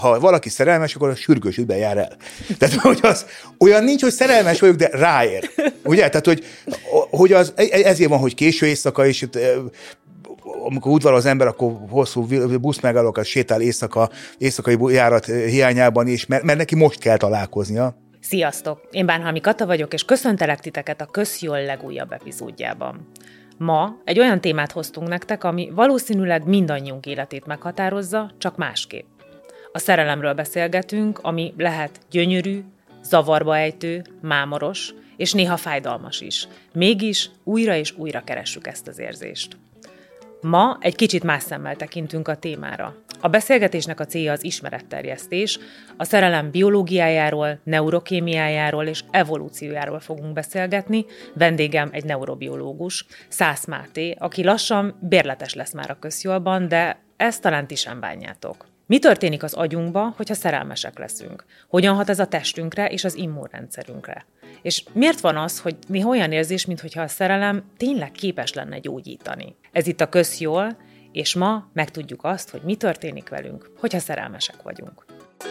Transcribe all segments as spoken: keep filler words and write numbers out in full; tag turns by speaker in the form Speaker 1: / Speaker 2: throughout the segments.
Speaker 1: Ha valaki szerelmes, akkor a sürgősükben jár el. Tehát, hogy az, olyan nincs, hogy szerelmes vagyok, de ráér. Ugye? Tehát, hogy, hogy az, ezért van, hogy késő éjszaka, és amikor udvar az ember, akkor hosszú buszmegállókat sétál éjszaka, éjszakai járat hiányában is, mert, mert neki most kell találkoznia.
Speaker 2: Sziasztok! Én Bánhalmi Kata vagyok, és köszöntelek titeket a Közjól legújabb epizódjában. Ma egy olyan témát hoztunk nektek, ami valószínűleg mindannyiunk életét meghatározza, csak másképp. A szerelemről beszélgetünk, ami lehet gyönyörű, zavarba ejtő, mámoros, és néha fájdalmas is. Mégis újra és újra keressük ezt az érzést. Ma egy kicsit más szemmel tekintünk a témára. A beszélgetésnek a célja az ismeretterjesztés, a szerelem biológiájáról, neurokémiájáról és evolúciójáról fogunk beszélgetni. Vendégem egy neurobiológus, Szász Máté, aki lassan bérletes lesz már a Közjólban, de ezt talán ti sem bánjátok. Mi történik az agyunkba, hogyha szerelmesek leszünk? Hogyan hat ez a testünkre és az immunrendszerünkre? És miért van az, hogy néha olyan érzés, mintha a szerelem tényleg képes lenne gyógyítani? Ez itt a Közjól, és ma megtudjuk azt, hogy mi történik velünk, hogyha szerelmesek vagyunk.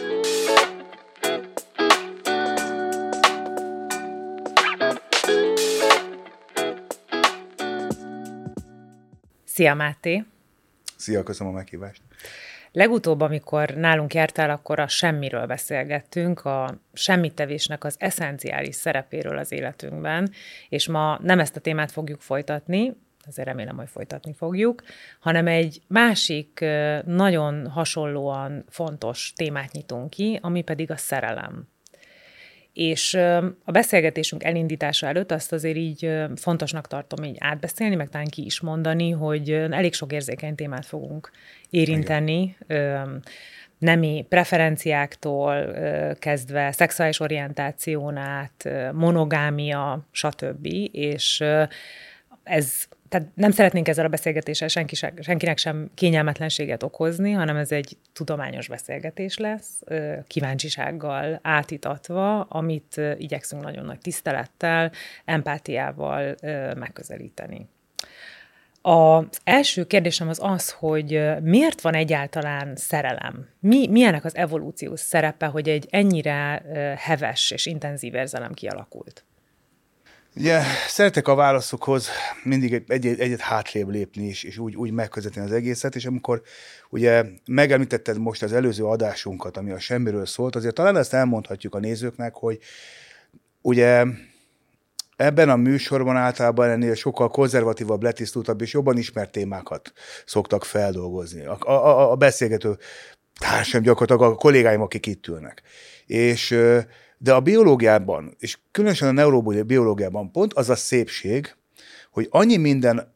Speaker 2: Szia, Máté!
Speaker 1: Szia, köszönöm a meghívást!
Speaker 2: Legutóbb, amikor nálunk jártál, akkor a semmiről beszélgettünk, a semmittevésnek az eszenciális szerepéről az életünkben, és ma nem ezt a témát fogjuk folytatni, azért remélem, hogy folytatni fogjuk, hanem egy másik, nagyon hasonlóan fontos témát nyitunk ki, ami pedig a szerelem. És a beszélgetésünk elindítása előtt azt azért így fontosnak tartom így átbeszélni, meg talán ki is mondani, hogy elég sok érzékeny témát fogunk érinteni, igen. Nemi preferenciáktól kezdve, szexuális orientáción át, monogámia, stb. És ez, tehát nem szeretnénk ezzel a beszélgetéssel senki, senkinek sem kényelmetlenséget okozni, hanem ez egy tudományos beszélgetés lesz, kíváncsisággal átítatva, amit igyekszünk nagyon nagy tisztelettel, empátiával megközelíteni. Az első kérdésem az az, hogy miért van egyáltalán szerelem? Mi, milyenek az evolúciós szerepe, hogy egy ennyire heves és intenzív érzelem kialakult?
Speaker 1: Ugye szeretek a válaszokhoz mindig egyet, egyet hátrébb lépni is, és úgy, úgy megközelíteni az egészet, és amikor ugye megemlítetted most az előző adásunkat, ami a semmiről szólt, azért talán ezt elmondhatjuk a nézőknek, hogy ugye ebben a műsorban általában ennél sokkal konzervatívabb, letisztultabb és jobban ismert témákat szoktak feldolgozni. A, a, a beszélgető társam gyakorlatilag a kollégáim, akik itt ülnek. És de a biológiában, és különösen a neurobiológiában pont az a szépség, hogy annyi minden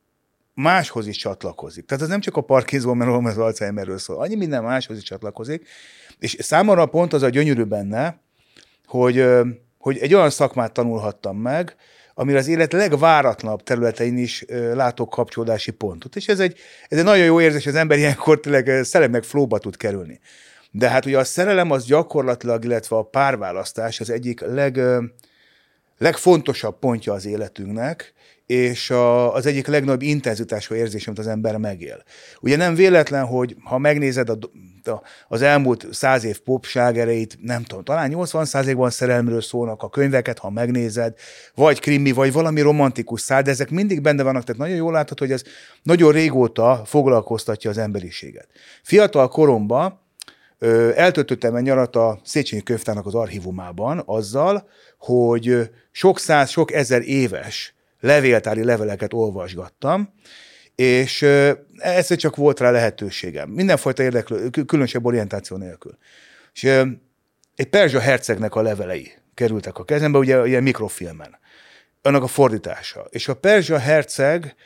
Speaker 1: máshoz is csatlakozik. Tehát ez nem csak a Parkinson, az Alzheimerről szól, annyi minden máshoz is csatlakozik, és számomra pont az a gyönyörű benne, hogy, hogy egy olyan szakmát tanulhattam meg, amire az élet legváratlanabb területein is látok kapcsolódási pontot. És ez egy, ez egy nagyon jó érzés, az ember ilyenkor tényleg szellemnek flowba tud kerülni. De hát ugye a szerelem az gyakorlatilag, illetve a párválasztás az egyik leg, legfontosabb pontja az életünknek, és a, az egyik legnagyobb intenzitású érzés, amit az ember megél. Ugye nem véletlen, hogy ha megnézed a, a, az elmúlt száz év popslágereit, nem tudom, talán nyolcvan százalékban szerelmről szólnak a könyveket, ha megnézed, vagy krimi, vagy valami romantikus szál, de ezek mindig benne vannak, tehát nagyon jól látható, hogy ez nagyon régóta foglalkoztatja az emberiséget. Fiatal koromban eltöltöttem egy nyarat a Széchenyi Könyvtárnak az archívumában azzal, hogy sok száz, sok ezer éves levéltári leveleket olvasgattam, és egyszer csak volt rá lehetőségem. Mindenfajta érdeklő, különösebb orientáció nélkül. És egy perzsa hercegnek a levelei kerültek a kezembe, ugye ilyen mikrofilmen. Annak a fordítása. És a perzsa herceg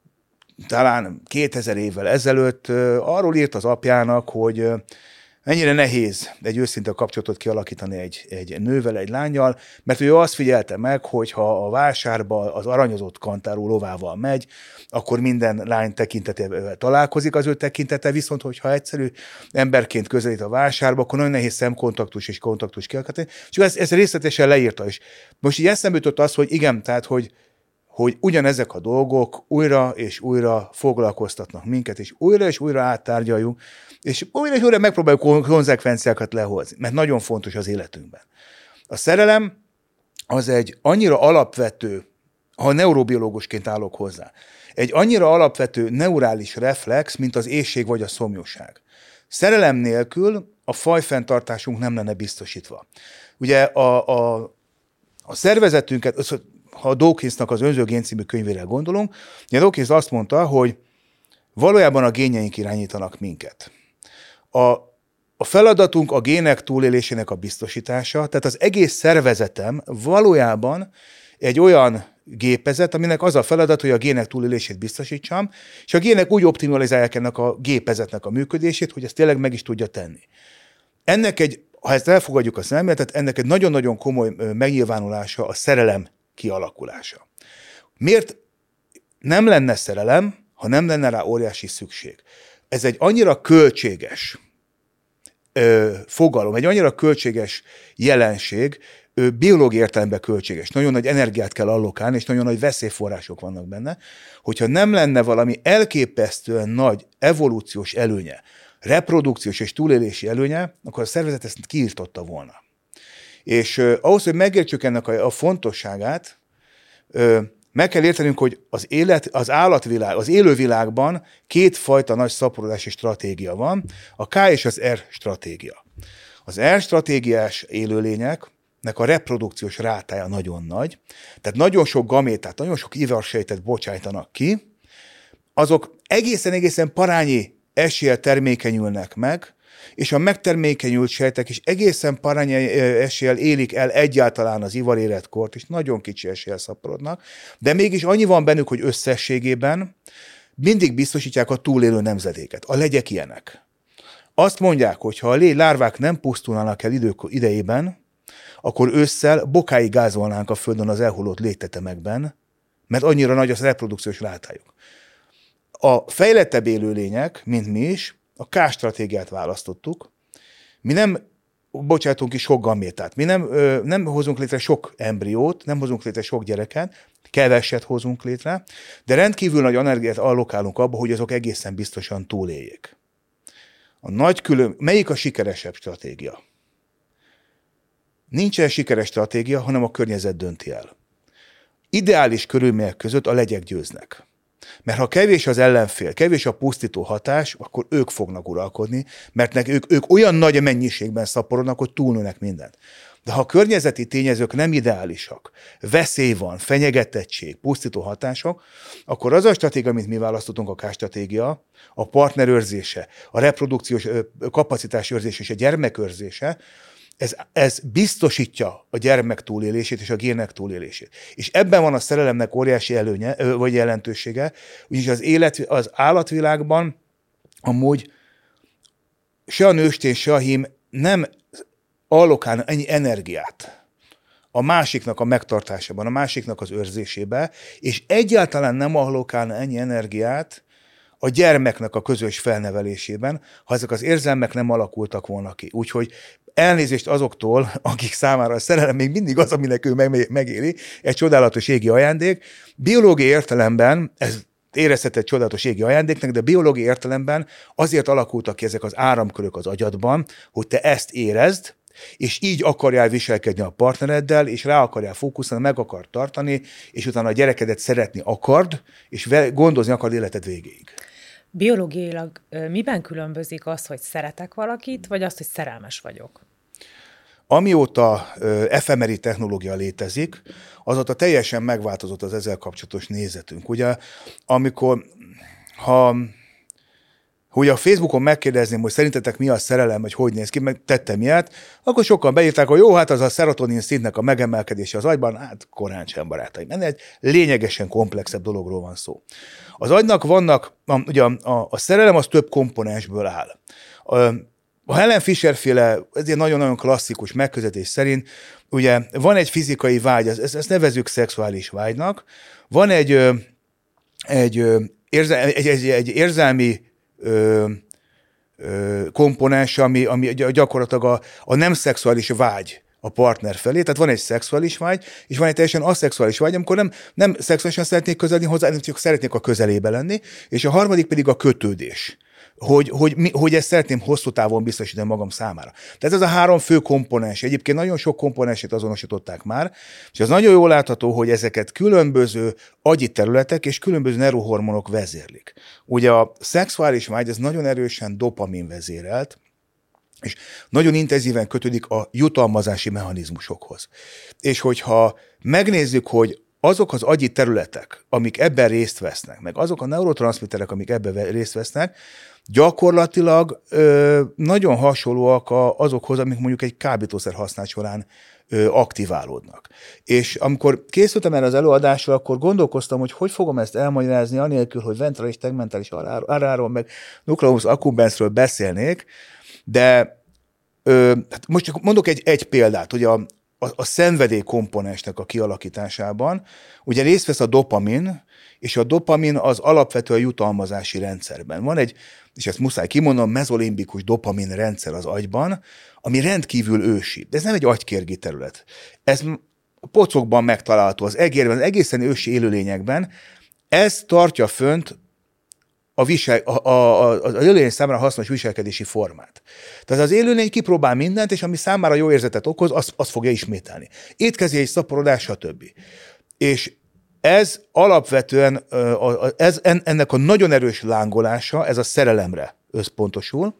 Speaker 1: talán kétezer évvel ezelőtt arról írt az apjának, hogy mennyire nehéz egy őszinte kapcsolatot kialakítani egy, egy nővel, egy lánnyal, mert ő azt figyelte meg, hogy ha a vásárba az aranyozott kantáró lovával megy, akkor minden lány tekintetével találkozik, az ő tekintete, viszont hogyha egyszerű emberként közelít a vásárba, akkor nagyon nehéz szemkontaktus és kontaktus kialakítani. És ezt, ezt részletesen leírta is. Most így eszembe jutott az, hogy igen, tehát, hogy hogy ugyanezek a dolgok újra és újra foglalkoztatnak minket, és újra és újra áttárgyaljuk És újra és újra megpróbáljuk konzekvenciákat lehozni, mert nagyon fontos az életünkben. A szerelem az egy annyira alapvető, ha neurobiológusként állok hozzá, egy annyira alapvető neurális reflex, mint az éhség vagy a szomjúság. Szerelem nélkül a fajfenntartásunk nem lenne biztosítva. Ugye a, a, a szervezetünket, ha a Dawkinsnak az Önző gén című könyvére gondolunk, ugye Dawkins azt mondta, hogy valójában a génjeink irányítanak minket. A, a feladatunk a gének túlélésének a biztosítása, tehát az egész szervezetem valójában egy olyan gépezet, aminek az a feladat, hogy a gének túlélését biztosítsam, és a gének úgy optimalizálják ennek a gépezetnek a működését, hogy ezt tényleg meg is tudja tenni. Ennek egy, ha ezt elfogadjuk a szemléletet, ennek egy nagyon-nagyon komoly megnyilvánulása a szerelem kialakulása. Miért nem lenne szerelem, ha nem lenne rá óriási szükség? Ez egy annyira költséges ö, fogalom, egy annyira költséges jelenség, ö, biológiai értelemben költséges. Nagyon nagy energiát kell allokálni, és nagyon nagy veszélyforrások vannak benne, hogyha nem lenne valami elképesztően nagy evolúciós előnye, reprodukciós és túlélési előnye, akkor a szervezet ezt kiirtotta volna. És ö, ahhoz, hogy megértsük ennek a, a fontosságát, ö, meg kell értenünk, hogy az élet, az állatvilág, az élővilágban kétfajta nagy szaporodási stratégia van, a K és az R stratégia. Az R stratégiás élőlényeknek a reprodukciós rátája nagyon nagy, tehát nagyon sok gamétát, nagyon sok ivarsejtet bocsájtanak ki, azok egészen-egészen parányi eséllyel termékenyülnek meg, és a megtermékenyült sejtek is egészen parányi eséllyel élik el egyáltalán az ivaréretkort, és nagyon kicsi eséllyel szaporodnak, de mégis annyi van bennük, hogy összességében mindig biztosítják a túlélő nemzedéket. A legyek ilyenek. Azt mondják, hogy ha a légy lárvák nem pusztulnának el idők idejében, akkor ősszel bokáig gázolnánk a földön az elhullott légytetemekben, mert annyira nagy az reprodukciós rátájuk. A fejlettebb élőlények, mint mi is, a K-stratégiát választottuk. Mi nem bocsátunk ki sok gamétát, mi nem, ö, nem hozunk létre sok embriót, nem hozunk létre sok gyereket, keveset hozunk létre, de rendkívül nagy energiát allokálunk abba, hogy azok egészen biztosan túléljék. A nagy külön... Melyik a sikeresebb stratégia? Nincsen sikeres stratégia, hanem a környezet dönti el. Ideális körülmények között a legyek győznek. Mert ha kevés az ellenfél, kevés a pusztító hatás, akkor ők fognak uralkodni, mert ők, ők olyan nagy mennyiségben szaporodnak, hogy túlnőnek mindent. De ha a környezeti tényezők nem ideálisak, veszély van, fenyegetettség, pusztító hatások, akkor az a stratégia, amit mi választottunk, a K-stratégia, a partnerőrzése, a reprodukciós kapacitás őrzése és a gyermekőrzése, Ez, ez biztosítja a gyermek túlélését és a gének túlélését. És ebben van a szerelemnek óriási előnye, vagy jelentősége, ugyanis az, élet, az állatvilágban amúgy se a nőstény, se a hím nem allokál ennyi energiát a másiknak a megtartásában, a másiknak az őrzésébe, és egyáltalán nem allokálna ennyi energiát a gyermeknek a közös felnevelésében, ha ezek az érzelmek nem alakultak volna ki. Úgyhogy elnézést azoktól, akik számára a szerelem még mindig az, aminek ő megéli, egy csodálatos égi ajándék. Biológiai értelemben, ez érezhető egy csodálatos égi ajándéknak, de biológiai értelemben azért alakultak ki ezek az áramkörök az agyadban, hogy te ezt érezd, és így akarjál viselkedni a partnereddel, és rá akarjál fókuszálni, meg akar tartani, és utána a gyerekedet szeretni akard, és gondozni akard életed végéig.
Speaker 2: Biológiailag miben különbözik az, hogy szeretek valakit, vagy az, hogy szerelmes vagyok?
Speaker 1: Amióta efemeri technológia létezik, azóta teljesen megváltozott az ezzel kapcsolatos nézetünk. Ugye, amikor, ha hogy a Facebookon megkérdezném, hogy szerintetek mi a szerelem, vagy hogy néz ki, meg tettem ilyet, akkor sokan beírták, hogy jó, hát az a szerotonin szintnek a megemelkedése az agyban, hát korán sem, barátaim. Ennél egy lényegesen komplexebb dologról van szó. Az agynak vannak, ugye a, a, a szerelem az több komponensből áll. A, a Helen Fisher-féle, ez egy nagyon-nagyon klasszikus megközelítés szerint, ugye van egy fizikai vágy, ezt, ezt nevezzük szexuális vágynak, van egy, egy, érzel, egy, egy, egy érzelmi Ö, ö, komponens, ami, ami gyakorlatilag a, a nem szexuális vágy a partner felé. Tehát van egy szexuális vágy, és van egy teljesen aszexuális vágy, amikor nem, nem szexuálisan szeretnék közelni hozzá, hanem csak szeretnék a közelébe lenni, és a harmadik pedig a kötődés. hogy, hogy, mi, hogy ezt szeretném hosszú távon biztosítani magam számára. Tehát ez a három fő komponens. Egyébként nagyon sok komponensét azonosították már, és az nagyon jól látható, hogy ezeket különböző agyi területek és különböző neurohormonok vezérlik. Ugye a szexuális vágy, ez nagyon erősen dopamin vezérelt, és nagyon intenzíven kötődik a jutalmazási mechanizmusokhoz. És hogyha megnézzük, hogy azok az agyi területek, amik ebben részt vesznek, meg azok a neurotranszmitterek, amik ebben részt vesznek, gyakorlatilag ö, nagyon hasonlóak a, azokhoz, amik mondjuk egy kábítószer használat során ö, aktiválódnak. És amikor készültem erre az előadásra, akkor gondolkoztam, hogy hogy fogom ezt elmagyarázni, anélkül, hogy ventrális, tegmentális aráról, meg nucleus accumbensről beszélnék, de ö, hát most csak mondok egy, egy példát, hogy a A, a szenvedély komponensnek a kialakításában, ugye részt vesz a dopamin, és a dopamin az alapvetően jutalmazási rendszerben. Van egy, és ezt muszáj kimondom, mezolimbikus dopamin rendszer az agyban, ami rendkívül ősi. De ez nem egy agykérgi terület. Ez pocokban megtalálható, az egérben, az egészen ősi élőlényekben. Ez tartja fönt a, visel, a, a, a, az élőlény számára hasznos viselkedési formát. Tehát az élőlény kipróbál mindent, és ami számára jó érzetet okoz, azt, azt fogja ismételni. Étkezés, szaporodás, stb. És ez alapvetően, ez, ennek a nagyon erős lángolása, ez a szerelemre összpontosul.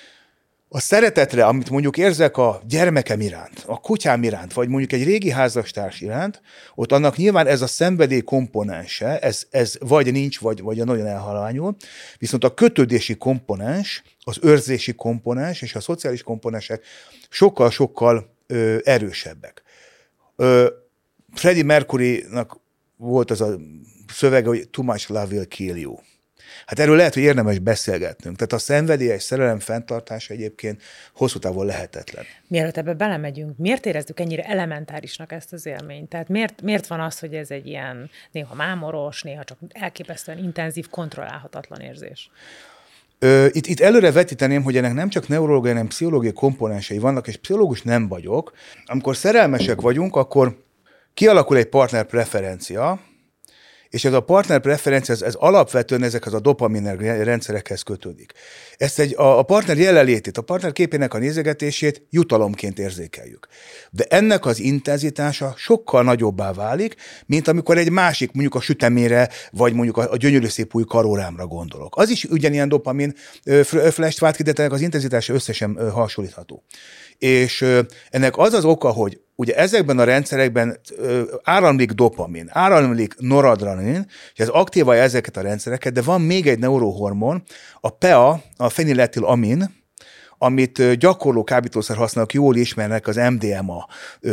Speaker 1: A szeretetre, amit mondjuk érzek a gyermekem iránt, a kutyám iránt, vagy mondjuk egy régi házastárs iránt, ott annak nyilván ez a szenvedély komponense, ez, ez vagy nincs, vagy, vagy nagyon elhalványul, viszont a kötődési komponens, az őrzési komponens és a szociális komponensek sokkal-sokkal ö, erősebbek. Ö, Freddie Mercurynak volt az a szövege, hogy too much love will kill you. Hát erről lehet, hogy érdemes beszélgetnünk. Tehát a szenvedélyes szerelem fenntartása egyébként hosszú távon lehetetlen.
Speaker 2: Mielőtt ebbe belemegyünk, miért érezzük ennyire elementárisnak ezt az élményt? Tehát miért, miért van az, hogy ez egy ilyen néha mámoros, néha csak elképesztően intenzív, kontrollálhatatlan érzés?
Speaker 1: Ö, itt, itt előre vetíteném, hogy ennek nem csak neurológiai, hanem pszichológiai komponensei vannak, és pszichológus nem vagyok. Amikor szerelmesek vagyunk, akkor kialakul egy partner preferencia, és ez a partner preferencia, ez, ez alapvetően ezekhez a dopamin rendszerekhez kötődik. Ezt egy, a, a partner jelenlétét, a partner képének a nézegetését jutalomként érzékeljük. De ennek az intenzitása sokkal nagyobbá válik, mint amikor egy másik, mondjuk a sütemére, vagy mondjuk a, a gyönyörű szép új karórámra gondolok. Az is ugyanilyen dopamin flash-t vált ki, de ennek az intenzitása összesen hasonlítható. És ennek az az oka, hogy ugye ezekben a rendszerekben áramlik dopamin, áramlik noradrenalin, és ez aktiválja ezeket a rendszereket, de van még egy neurohormon, a P E A, a feniletilamin, amit gyakorló kábítószer használók jól ismernek, az M D M A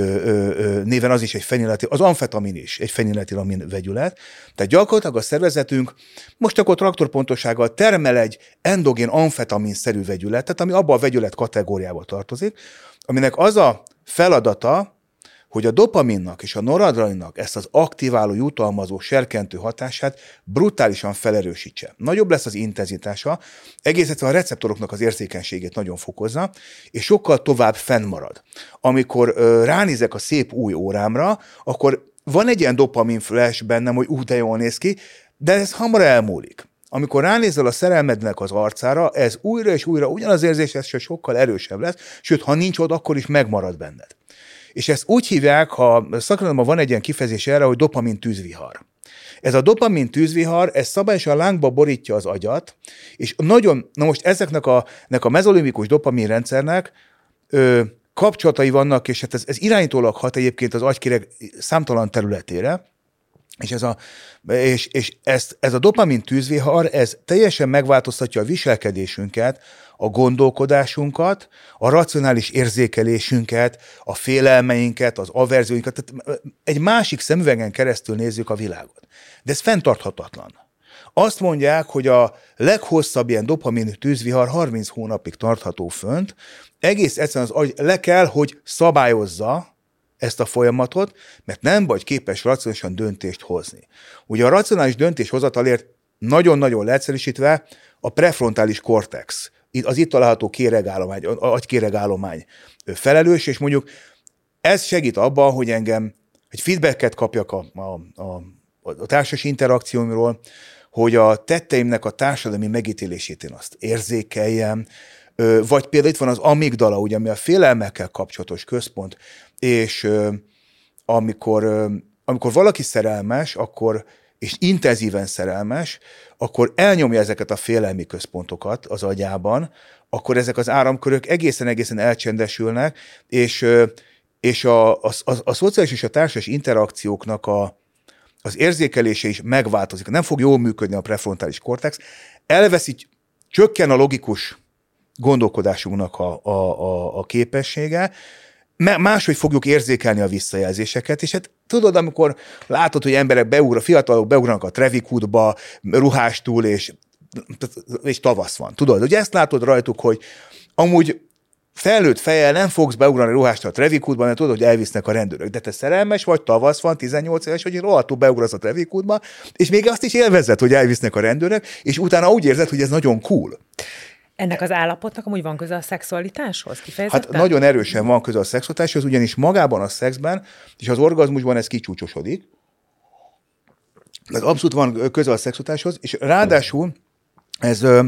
Speaker 1: néven, az is egy feniletilamin, az amfetamin is egy feniletilamin vegyület. Tehát gyakorlatilag a szervezetünk most akkor traktorpontossággal termel egy endogén amfetamin-szerű vegyületet, ami abba a vegyület kategóriába tartozik, aminek az a feladata, hogy a dopaminnak és a noradrenalinnak ezt az aktiváló, jutalmazó, serkentő hatását brutálisan felerősítse. Nagyobb lesz az intenzitása, egész egyszerűen a receptoroknak az érzékenységét nagyon fokozza, és sokkal tovább fennmarad. Amikor ö, ránézek a szép új órámra, akkor van egy ilyen dopamin flash bennem, hogy ú, de jól néz ki, de ez hamar elmúlik. Amikor ránézel a szerelmednek az arcára, ez újra és újra ugyanaz érzés, ez sokkal erősebb lesz, sőt, ha nincs ott, akkor is megmarad benned. És ezt úgy hívják, ha szakirodalomban van egy ilyen kifejezés erre, hogy dopamin tűzvihar. Ez a dopamin tűzvihar, ez szabályosan lángba borítja az agyat, és nagyon, na most ezeknek a, nek a mezolimbikus dopamin rendszernek ö, kapcsolatai vannak, és hát ez, ez irányítólag hat egyébként az agykéreg számtalan területére, és, ez a, és, és ezt, ez a dopamin tűzvihar, ez teljesen megváltoztatja a viselkedésünket, a gondolkodásunkat, a racionális érzékelésünket, a félelmeinket, az averzióinkat, tehát egy másik szemüvegen keresztül nézzük a világot. De ez fenntarthatatlan. Azt mondják, hogy a leghosszabb ilyen dopamin tűzvihar harminc hónapig tartható fönt, egész egyszerűen az agy le kell, hogy szabályozza ezt a folyamatot, mert nem vagy képes racionálisan döntést hozni. Ugye a racionális döntéshozatalért nagyon-nagyon leegyszerűsítve a prefrontális kortex, az itt található kéregállomány, agykéregállomány felelős, és mondjuk ez segít abban, hogy engem egy feedbacket kapjak a, a, a, a társas interakciómról, hogy a tetteimnek a társadalmi megítélését én azt érzékeljem, vagy például itt van az amigdala, ugye, ami a félelmekkel kapcsolatos központ, és amikor, amikor valaki szerelmes, akkor, és intenzíven szerelmes, akkor elnyomja ezeket a félelmi központokat az agyában, akkor ezek az áramkörök egészen-egészen elcsendesülnek, és, és a, a, a, a szociális és a társas interakcióknak a, az érzékelése is megváltozik. Nem fog jól működni a prefrontális kortex, elveszít, csökken a logikus gondolkodásunknak a, a, a, a képessége, máshogy fogjuk érzékelni a visszajelzéseket, és hát tudod, amikor látod, hogy emberek beugra, fiatalok beugranak a Traffic Woodba, ruhástúl, és, és tavasz van. Tudod, hogy ezt látod rajtuk, hogy amúgy felnőtt fejjel nem fogsz beugrani ruhástra a Traffic Woodba, mert tudod, hogy elvisznek a rendőrök. De te szerelmes vagy, tavasz van, tizennyolc éves, hogy rohadtul beugrasz a Traffic Woodba, és még azt is élvezed, hogy elvisznek a rendőrök, és utána úgy érzed, hogy ez nagyon cool.
Speaker 2: Ennek az állapotnak amúgy van köze a szexualitáshoz kifejezetten?
Speaker 1: Hát nagyon erősen van köze a szexualitáshoz, ugyanis magában a szexben és az orgazmusban ez kicsúcsosodik. Ez abszolút van köze a szexualitáshoz, és ráadásul ez ö,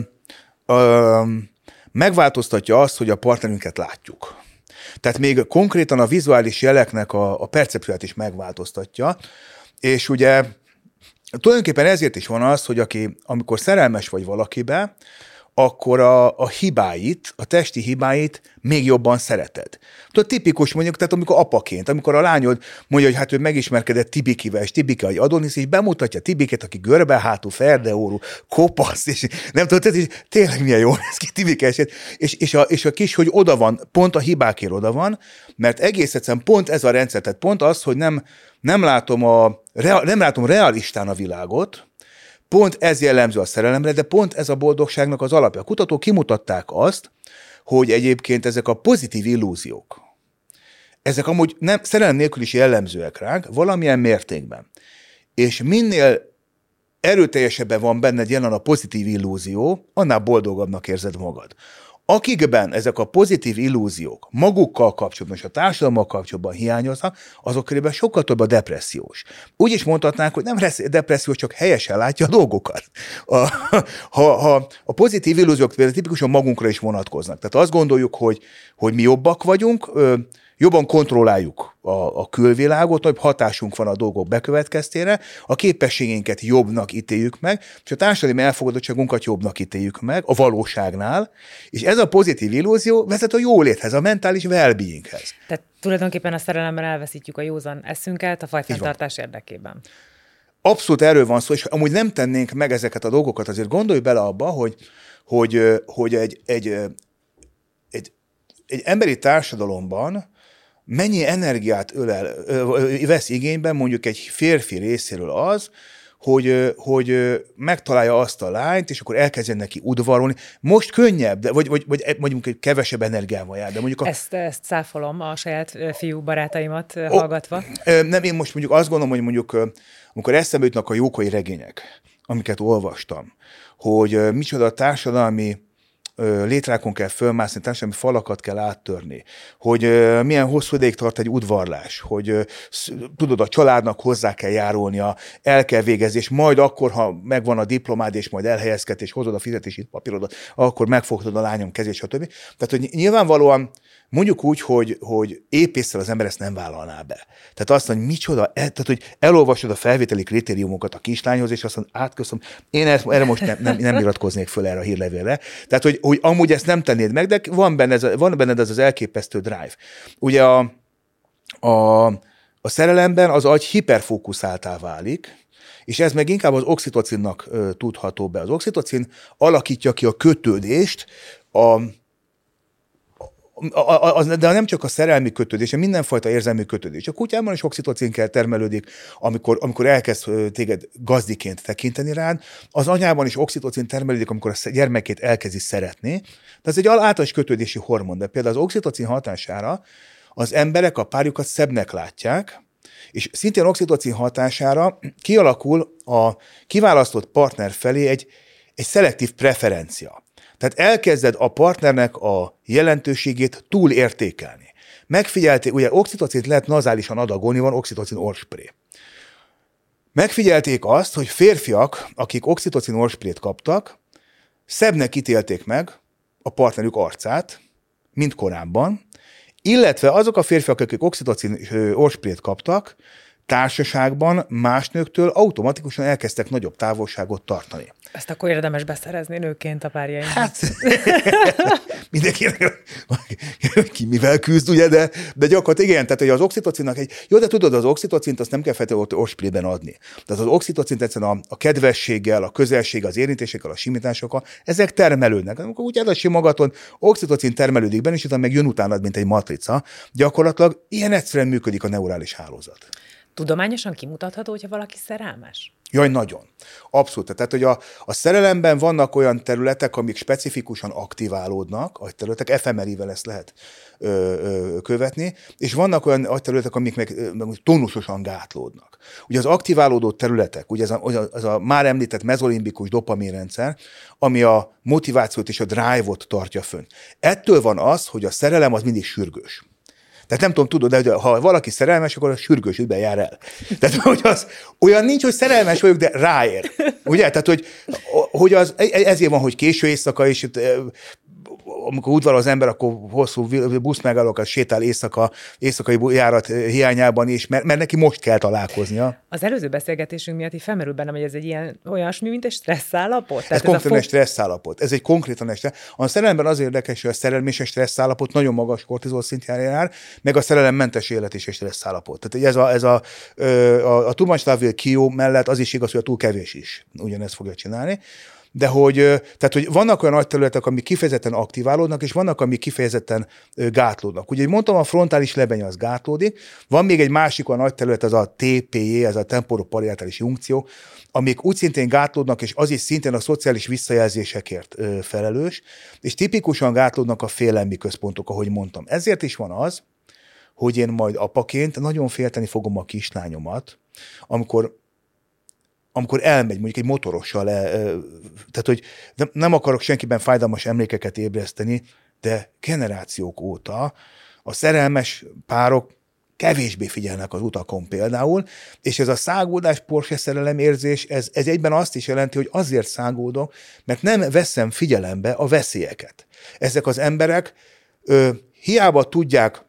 Speaker 1: ö, megváltoztatja azt, hogy a partnerünket látjuk. Tehát még konkrétan a vizuális jeleknek a, a percepcióját is megváltoztatja, és ugye tulajdonképpen ezért is van az, hogy aki, amikor szerelmes vagy valakibe, akkor a, a hibáit, a testi hibáit még jobban szereted. Tudod, tipikus mondjuk, tehát amikor apaként, amikor a lányod mondja, hogy hát ő megismerkedett Tibikivel, és Tibike egy Adonis, és bemutatja Tibiket, aki görbehátú, ferdeórú, kopasz, és nem tudod, és tényleg milyen jól néz ki Tibike eset, és, és, a, és a kis, hogy oda van, pont a hibákért oda van, mert egész egyszerűen pont ez a rendszer, tehát pont az, hogy nem, nem, látom, a, nem látom realistán a világot, pont ez jellemző a szerelemre, de pont ez a boldogságnak az alapja. A kutatók kimutatták azt, hogy egyébként ezek a pozitív illúziók, ezek amúgy nem, szerelem nélkül is jellemzőek ránk, valamilyen mértékben. És minél erőteljesebben van benned jelen a pozitív illúzió, annál boldogabbnak érzed magad. Akikben ezek a pozitív illúziók magukkal kapcsolatban és a társadalommal kapcsolatban hiányoznak, azok körülbelül sokkal több a depressziós. Úgy is mondhatnánk, hogy nem depressziós, csak helyesen látja a dolgokat. A, ha, ha a pozitív illúziók például tipikusan magunkra is vonatkoznak. Tehát azt gondoljuk, hogy, hogy mi jobbak vagyunk, jobban kontrolláljuk a, a külvilágot, nagyobb hatásunk van a dolgok bekövetkeztére, a képességeinket jobbnak ítéljük meg, és a társadalmi elfogadottságunkat jobbnak ítéljük meg a valóságnál, és ez a pozitív illúzió vezet a jóléthez, a mentális well-beinghez.
Speaker 2: Tehát tulajdonképpen a szerelemmel elveszítjük a józan eszünket a fajfenntartás érdekében.
Speaker 1: Abszolút erről van szó, és amúgy nem tennénk meg ezeket a dolgokat, azért gondolj bele abba, hogy, hogy, hogy egy, egy, egy, egy emberi társadalomban mennyi energiát ölel, vesz igényben mondjuk egy férfi részéről az, hogy, hogy megtalálja azt a lányt, és akkor elkezdjen neki udvarolni. Most könnyebb, de, vagy, vagy, vagy mondjuk kevesebb energiával jár. De mondjuk a...
Speaker 2: ezt, ezt cáfolom a saját fiú barátaimat oh, hallgatva.
Speaker 1: Nem, én most mondjuk azt gondolom, hogy mondjuk amikor eszembe jutnak a jókai regények, amiket olvastam, hogy micsoda a társadalmi létrákon kell fölmászni, társadalmi falakat kell áttörni, hogy milyen hosszú ideig tart egy udvarlás, hogy tudod, a családnak hozzá kell járulnia, el kell végezni, és majd akkor, ha megvan a diplomád, és majd elhelyezkedsz, és hozod a fizetési papírodat, akkor megfogtad a lányom kezét, stb. Tehát, hogy nyilvánvalóan mondjuk úgy, hogy, hogy épésszel az ember ezt nem vállalná be. Tehát azt mondja, micsoda, tehát, hogy elolvasod a felvételi kritériumokat a kislányhoz, és azt mondja, átköszönöm, én erre most nem, nem, nem iratkoznék föl erre a hírlevélre. Tehát, hogy, hogy amúgy ezt nem tennéd meg, de van benned, van benned ez az elképesztő drive. Ugye a, a, a szerelemben az agy hiperfókuszáltá válik, és ez meg inkább az oxitocinnak ö, tudható be. Az oxitocin alakítja ki a kötődést, a de nem csak a szerelmi kötődés, mindenfajta érzelmi kötődés. A kutyában is oxitocin kell termelődik, amikor, amikor elkezd téged gazdiként tekinteni rád, az anyában is oxitocin termelődik, amikor a gyermekét elkezdi szeretni. De ez egy általános kötődési hormon, de például az oxitocin hatására az emberek a párjukat szebbnek látják, és szintén oxitocin hatására kialakul a kiválasztott partner felé egy, egy szelektív preferencia. Tehát elkezded a partnernek a jelentőségét túlértékelni. Megfigyelték, ugye oxitocint lehet nazálisan adagolni, van oxitocin orrspré. Megfigyelték azt, hogy férfiak, akik oxitocin orsprét kaptak, szebbnek ítélték meg a partnerük arcát, mint korábban, illetve azok a férfiak, akik oxitocin orsprét kaptak, társaságban más nőktől automatikusan elkezdtek nagyobb távolságot tartani.
Speaker 2: Ezt akkor érdemes beszerezni nőként a párjaim.
Speaker 1: Hát, mindenkinek ki mivel küzd, ugye, de, de gyakorlatilag igen, tehát hogy az oxitocinnak egy, jó, de tudod, az oxitocint azt nem kell feltétlenül orsprében adni. Tehát az oxitocint egyszerűen a, a kedvességgel, a közelséggel, az érintésekkel, a simításokkal, ezek termelődnek. Amikor úgy a simogaton, oxitocin termelődik benne, és utána meg jön utánad, mint egy matrica. Gyakorlatilag ilyen egyszerűen működik a neurális hálózat.
Speaker 2: Tudományosan kimutatható, hogyha valaki szerelmes?
Speaker 1: Jaj, nagyon. Abszolút. Tehát, hogy a, a szerelemben vannak olyan területek, amik specifikusan aktiválódnak, agyterületek, ef em er i-vel ezt lehet ö, ö, követni, és vannak olyan agyterületek, amik meg, meg tónusosan gátlódnak. Ugye az aktiválódó területek, ugye ez a, az a már említett mezolimbikus dopaminrendszer, ami a motivációt és a drive-ot tartja fönn. Ettől van az, hogy a szerelem az mindig sürgős. Tehát nem tudom, tudod, de ha valaki szerelmes, akkor a sürgős ügyben jár el. Tehát, hogy az olyan nincs, hogy szerelmes vagyok, de ráér. Ugye? Tehát, hogy, hogy az, ezért van, hogy késő éjszaka, és amikor udvar az ember, akkor hosszú buszmegállókat sétál éjszaka, éjszakai járat hiányában is, mert, mert neki most kell találkoznia.
Speaker 2: Az előző beszélgetésünk miatt így felmerül bennem, hogy ez egy ilyen olyasmi, mint egy stresszállapot?
Speaker 1: Ez konkrétan egy stresszállapot. Ez egy konkrétan egy stresszállapot. A szerelemben az érdekes, hogy a szerelem és a stresszállapot nagyon magas kortizol szintján jár, meg a szerelemmentes élet is egy stresszállapot. Tehát ez a, ez a, a, a too much love will kill you mellett az is igaz, hogy a túl kevés is ugyanezt fogja csinálni. De hogy, tehát, hogy vannak olyan agyterületek, amik kifejezetten aktiválódnak, és vannak, amik kifejezetten gátlódnak. Ugye, mondtam, a frontális lebeny az gátlódik, van még egy másik olyan agyterület, az a té pé jé, ez a temporoparietális junkció, amik úgy szintén gátlódnak, és az is szintén a szociális visszajelzésekért felelős, és tipikusan gátlódnak a félelmi központok, ahogy mondtam. Ezért is van az, hogy én majd apaként nagyon félteni fogom a kislányomat, amikor amikor elmegy mondjuk egy motorossal, le, tehát hogy nem akarok senkiben fájdalmas emlékeket ébreszteni, de generációk óta a szerelmes párok kevésbé figyelnek az utakon például, és ez a szágódás, Porsche szerelemérzés, ez, ez egyben azt is jelenti, hogy azért szágódok, mert nem veszem figyelembe a veszélyeket. Ezek az emberek ö, hiába tudják,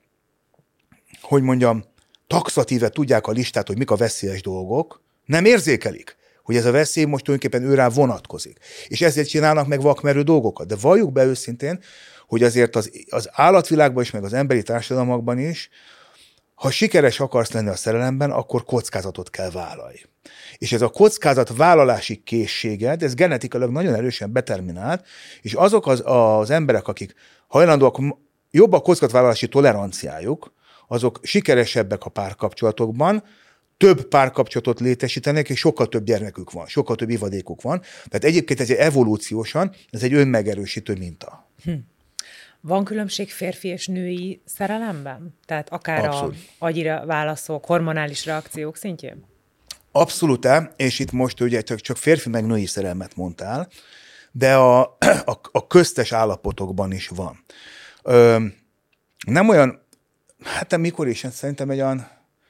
Speaker 1: hogy mondjam, taxatíve tudják a listát, hogy mik a veszélyes dolgok, nem érzékelik, hogy ez a veszély most tulajdonképpen őrá vonatkozik. És ezért csinálnak meg vakmerő dolgokat. De valljuk be őszintén, hogy azért az, az állatvilágban is, meg az emberi társadalmakban is, ha sikeres akarsz lenni a szerelemben, akkor kockázatot kell vállalni. És ez a kockázat vállalási készséged, ez genetikailag nagyon erősen beterminált, és azok az, az emberek, akik hajlandóak, jobb a kockázatvállalási toleranciájuk, azok sikeresebbek a párkapcsolatokban, több párkapcsolatot létesítenek, és sokkal több gyermekük van, sokkal több ivadékuk van. Tehát egyébként ez egy evolúciósan, ez egy önmegerősítő minta. Hm.
Speaker 2: Van különbség férfi és női szerelemben? Tehát akár
Speaker 1: Abszolút.
Speaker 2: a agyira válaszok, hormonális reakciók szintjén?
Speaker 1: Abszolút, és itt most ugye csak, csak férfi meg női szerelmet mondtál, de a, a, a köztes állapotokban is van. Ö, nem olyan, hát mikor is, szerintem egy olyan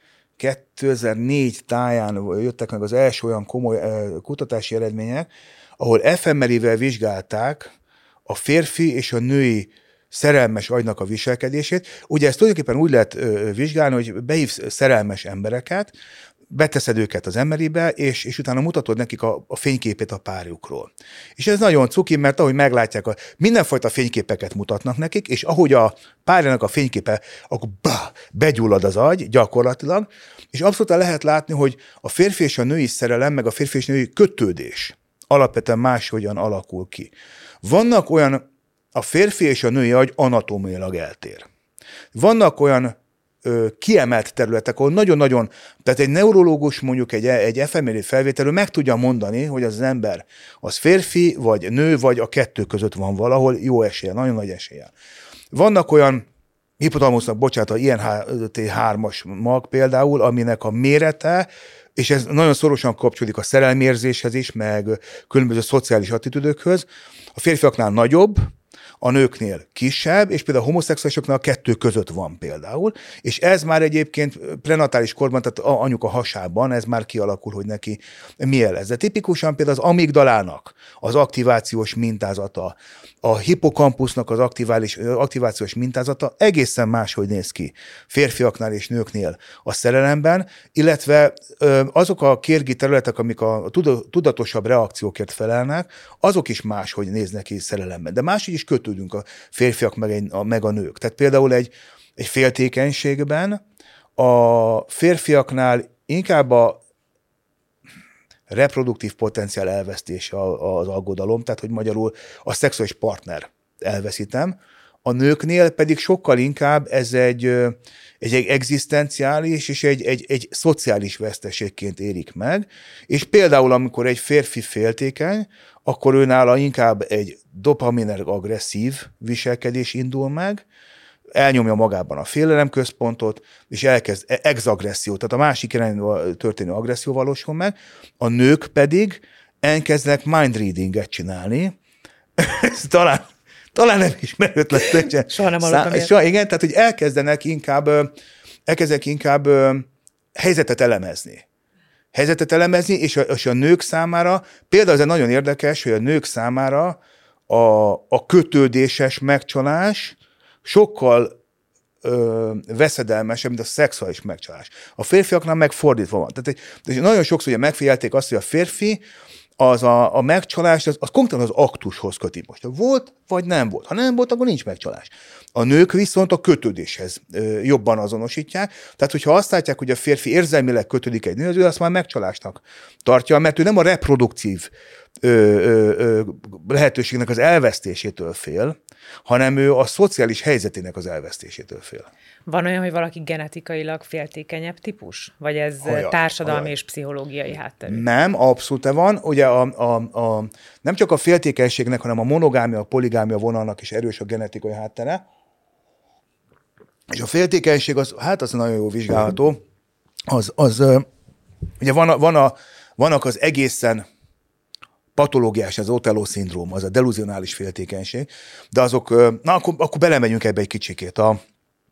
Speaker 1: kétezer-négy táján jöttek meg az első olyan komoly kutatási eredmények, ahol ef em er i-vel vizsgálták a férfi és a női szerelmes agynak a viselkedését. Ugye ezt tulajdonképpen úgy lehet vizsgálni, hogy behívsz szerelmes embereket, beteszed őket az em er i-be, és, és utána mutatod nekik a, a fényképét a párjukról. És ez nagyon cuki, mert ahogy meglátják, a, mindenfajta fényképeket mutatnak nekik, és ahogy a párjának a fényképe, akkor bah, begyullad az agy gyakorlatilag, és abszolút lehet látni, hogy a férfi és a női szerelem, meg a férfi és női kötődés alapvetően máshogyan alakul ki. Vannak olyan, a férfi és a női agy anatómiailag eltér. Vannak olyan ö, kiemelt területek, ahol nagyon-nagyon, tehát egy neurológus mondjuk egy, egy ef em er i felvételről meg tudja mondani, hogy az ember az férfi, vagy nő, vagy a kettő között van valahol, jó eséllyel, nagyon nagy eséllyel. Vannak olyan hipotalamusznak, bocsánat, a i en té hármas mag például, aminek a mérete, és ez nagyon szorosan kapcsolódik a szerelmérzéshez is, meg különböző szociális attitűdökhöz, a férfiaknál nagyobb, a nőknél kisebb, és például a homoszexuálisoknál a kettő között van például, és ez már egyébként prenatális korban, tehát anyuka hasában ez már kialakul, hogy neki milyen lesz. De tipikusan például az amigdalának az aktivációs mintázata, a hippokampusznak az aktivális, aktivációs mintázata egészen máshogy néz ki férfiaknál és nőknél a szerelemben, illetve azok a kérgi területek, amik a tudatosabb reakciókért felelnek, azok is máshogy néznek ki szerelemben. De máshogy is kötődünk a férfiak meg, egy, a, meg a nők. Tehát például egy, egy féltékenységben a férfiaknál inkább a reproduktív potenciál elvesztése az aggodalom, tehát hogy magyarul a szexuális partner elveszítem. A nőknél pedig sokkal inkább ez egy, egy, egy egzisztenciális és egy, egy, egy szociális veszteségként érik meg, és például amikor egy férfi féltékeny, akkor őnála inkább egy dopaminerg agresszív viselkedés indul meg, elnyomja magában a félelemközpontot, és elkezd exagresszió, tehát a másik irányba történő agresszió valósul meg, a nők pedig elkezdenek mindreadinget csinálni, ez talán, talán nem ismerőtlen.
Speaker 2: Soha nem hallottam ilyet.
Speaker 1: Soha, igen, tehát hogy elkezdenek inkább, elkezdenek inkább helyzetet elemezni. Helyzetet elemezni, és a, és a nők számára, például ez nagyon érdekes, hogy a nők számára a, a kötődéses megcsalás sokkal ö, veszedelmesebb, mint a szexuális megcsalás. A férfiaknál megfordítva van. Tehát egy, nagyon sokszor ugye megfigyelték azt, hogy a férfi az a, a megcsalás, az, az konkrétan az aktushoz köti. Most volt, vagy nem volt. Ha nem volt, akkor nincs megcsalás. A nők viszont a kötődéshez ö, jobban azonosítják. Tehát, hogyha azt látják, hogy a férfi érzelmileg kötődik egy nőhöz, ő azt már megcsalásnak tartja, mert ő nem a reproduktív ö, ö, ö, lehetőségnek az elvesztésétől fél, hanem ő a szociális helyzetének az elvesztésétől fél.
Speaker 2: Van olyan, hogy valaki genetikailag féltékenyebb típus? Vagy ez olyan, társadalmi olyan. És pszichológiai hátterű?
Speaker 1: Nem, abszolút van. Ugye a, a, a, nem csak a féltékenységnek, hanem a monogámia, a poligámia vonalnak is erős a genetikai háttere. És a féltékenység, az, hát az nagyon jól vizsgálható. Az, az ugye van a, van a, vannak az egészen patológiás, az Otello-szindróma, az a deluzionális féltékenység, de azok, na akkor, akkor belemegyünk ebbe egy kicsikét. A,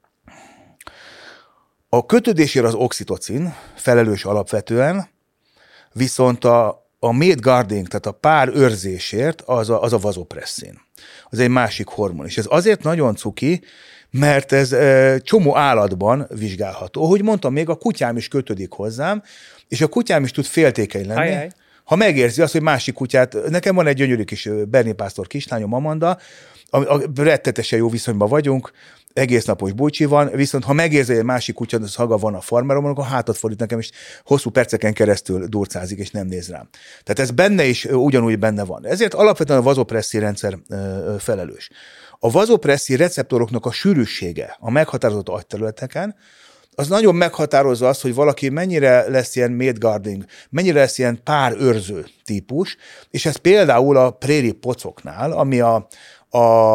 Speaker 1: a kötődésért az oxitocin felelős alapvetően, viszont a, a mate guarding, tehát a pár őrzésért az a, az a vazopresszin. Az egy másik hormon. És ez azért nagyon cuki, mert ez e, csomó állatban vizsgálható. Ahogy mondtam, még a kutyám is kötődik hozzám, és a kutyám is tud féltékeny lenni. Ajaj. Ha megérzi azt, hogy másik kutyát, nekem van egy gyönyörű kis Berni pásztor kislányom, Amanda, a, a rettetesen jó viszonyban vagyunk, egész napos búcsi van, viszont ha megérzi, hogy egy másik kutya szaga van a farmeromon, akkor hátat fordít nekem, és hosszú perceken keresztül durcázik, és nem néz rám. Tehát ez benne is ugyanúgy benne van. Ezért alapvetően a vazopresszí rendszer felelős. A vazopresszí receptoroknak a sűrűsége a meghatározott agyterületeken, az nagyon meghatározza azt, hogy valaki mennyire lesz ilyen mate guarding, mennyire lesz ilyen párőrző típus, és ez például a préri pocoknál, ami a, a,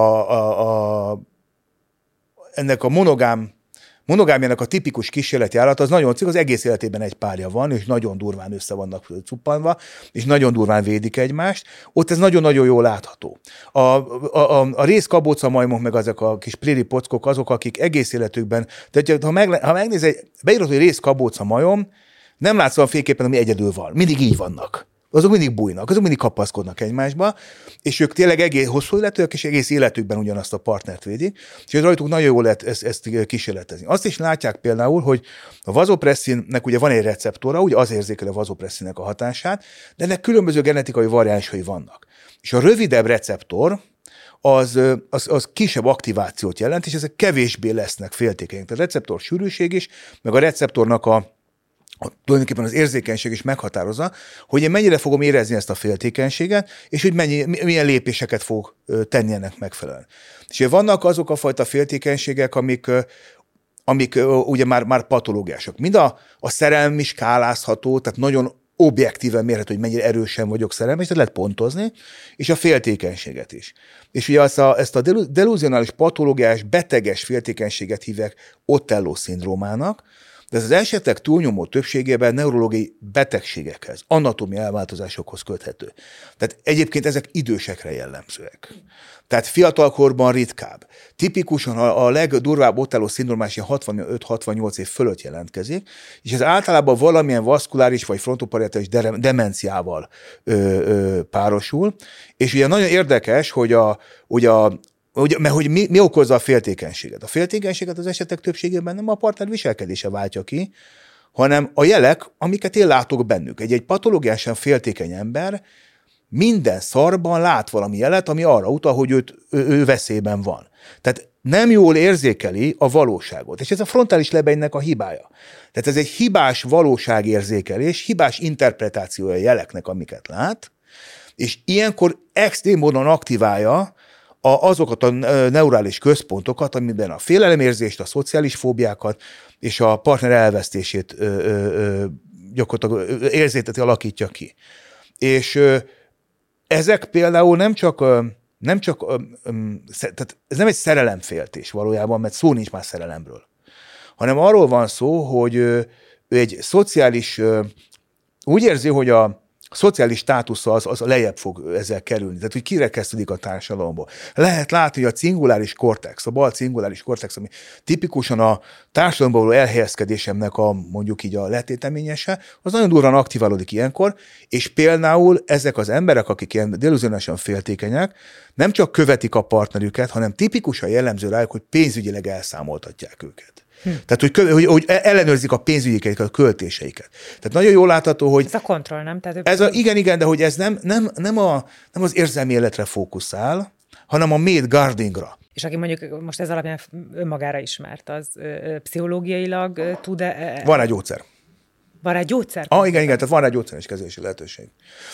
Speaker 1: a, a ennek a monogám, monogámiának a tipikus kísérletjárata, az nagyon cikk, az egész életében egy párja van, és nagyon durván össze vannak cuppanva, és nagyon durván védik egymást. Ott ez nagyon-nagyon jól látható. A, a, a, a rézkabócamajmok, meg azok a kis préri pockok, azok, akik egész életükben, tehát ha, meg, ha megnéz, beírod, hogy rézkabócamajom, nem látsz olyan fényképpen, ami egyedül van. Mindig így vannak. Azok mindig bújnak, azok mindig kapaszkodnak egymásba, és ők tényleg egész hosszú életűek, és egész életükben ugyanazt a partnert védik, és rajtuk nagyon jól lehet ezt, ezt kísérletezni. Azt is látják például, hogy a vazopresszinnek ugye van egy receptora, ugye az érzékel a vazopresszinnek a hatását, de ennek különböző genetikai variánsai vannak. És a rövidebb receptor, az, az, az kisebb aktivációt jelent, és ezek kevésbé lesznek féltékenyek. A receptor sűrűség is, meg a receptornak a A, tulajdonképpen az érzékenység is meghatározza, hogy én mennyire fogom érezni ezt a féltékenységet, és hogy mennyi, milyen lépéseket fog tenni ennek megfelelően. És vannak azok a fajta féltékenységek, amik, amik ugye már, már patológiások. Mind a, a szerelem is skálázható, tehát nagyon objektíven mérhető, hogy mennyire erősen vagyok szerelmes, tehát lehet pontozni, és a féltékenységet is. És ugye azt a, ezt a deluzionális patológiás, beteges féltékenységet hívják Otello-szindrómának, de ez az esetek túlnyomó többségében neurológiai betegségekhez, anatómiai elváltozásokhoz köthető. Tehát egyébként ezek idősekre jellemzőek. Tehát fiatalkorban ritkább. Tipikusan a, a legdurvább Otello-szindrómás hatvanöt-hatvannyolc év fölött jelentkezik, és ez általában valamilyen vaszkuláris vagy frontoparietális demenciával ö, ö, párosul. És ugye nagyon érdekes, hogy a, ugye a Ugye, mert hogy mi, mi okozza a féltékenységet? A féltékenységet az esetek többségében nem a partner viselkedése váltja ki, hanem a jelek, amiket én látok bennük. Egy, egy patológiásan féltékeny ember minden szarban lát valami jelet, ami arra utal, hogy őt, ő, ő veszélyben van. Tehát nem jól érzékeli a valóságot. És ez a frontális lebegynek a hibája. Tehát ez egy hibás valóságérzékelés, hibás interpretációja a jeleknek, amiket lát, és ilyenkor extrém módon aktiválja A, azokat a neurális központokat, amiben a félelemérzést, a szociális fóbiákat és a partner elvesztését ö, ö, ö, gyakorlatilag érzéteti alakítja ki. És ö, ezek például nem csak, ö, nem csak ö, ö, tehát ez nem egy szerelemféltés valójában, mert szó nincs már szerelemről, hanem arról van szó, hogy ö, ő egy szociális, ö, úgy érzi, hogy a A szociális státusza az, az lejjebb fog ezzel kerülni, tehát hogy kirekesztődik a társadalomból. Lehet látni, hogy a cinguláris kortex, a bal cinguláris kortex, ami tipikusan a társadalomból való elhelyezkedésemnek a mondjuk így a letéteményese, az nagyon durran aktiválódik ilyenkor, és például ezek az emberek, akik ilyen deluzionálisan féltékenyek, nem csak követik a partnerüket, hanem tipikusan jellemző rájuk, hogy pénzügyileg elszámoltatják őket. Hm. Tehát, hogy, hogy, hogy ellenőrzik a pénzügyeiket, a költéseiket. Tehát nagyon jól látható, hogy...
Speaker 2: Ez a kontroll, nem? Tehát
Speaker 1: ez a, igen, igen, de hogy ez nem, nem, nem, a, nem az érzelmi életre fókuszál, hanem a made guardingra.
Speaker 2: És aki mondjuk most ez alapján önmagára ismert, az ö, pszichológiailag ö, tud-e...
Speaker 1: Van egy gyógyszer.
Speaker 2: Van rá gyógyszer?
Speaker 1: Ah, igen, igen, tehát van rá gyógyszeres kezelési lehetőség.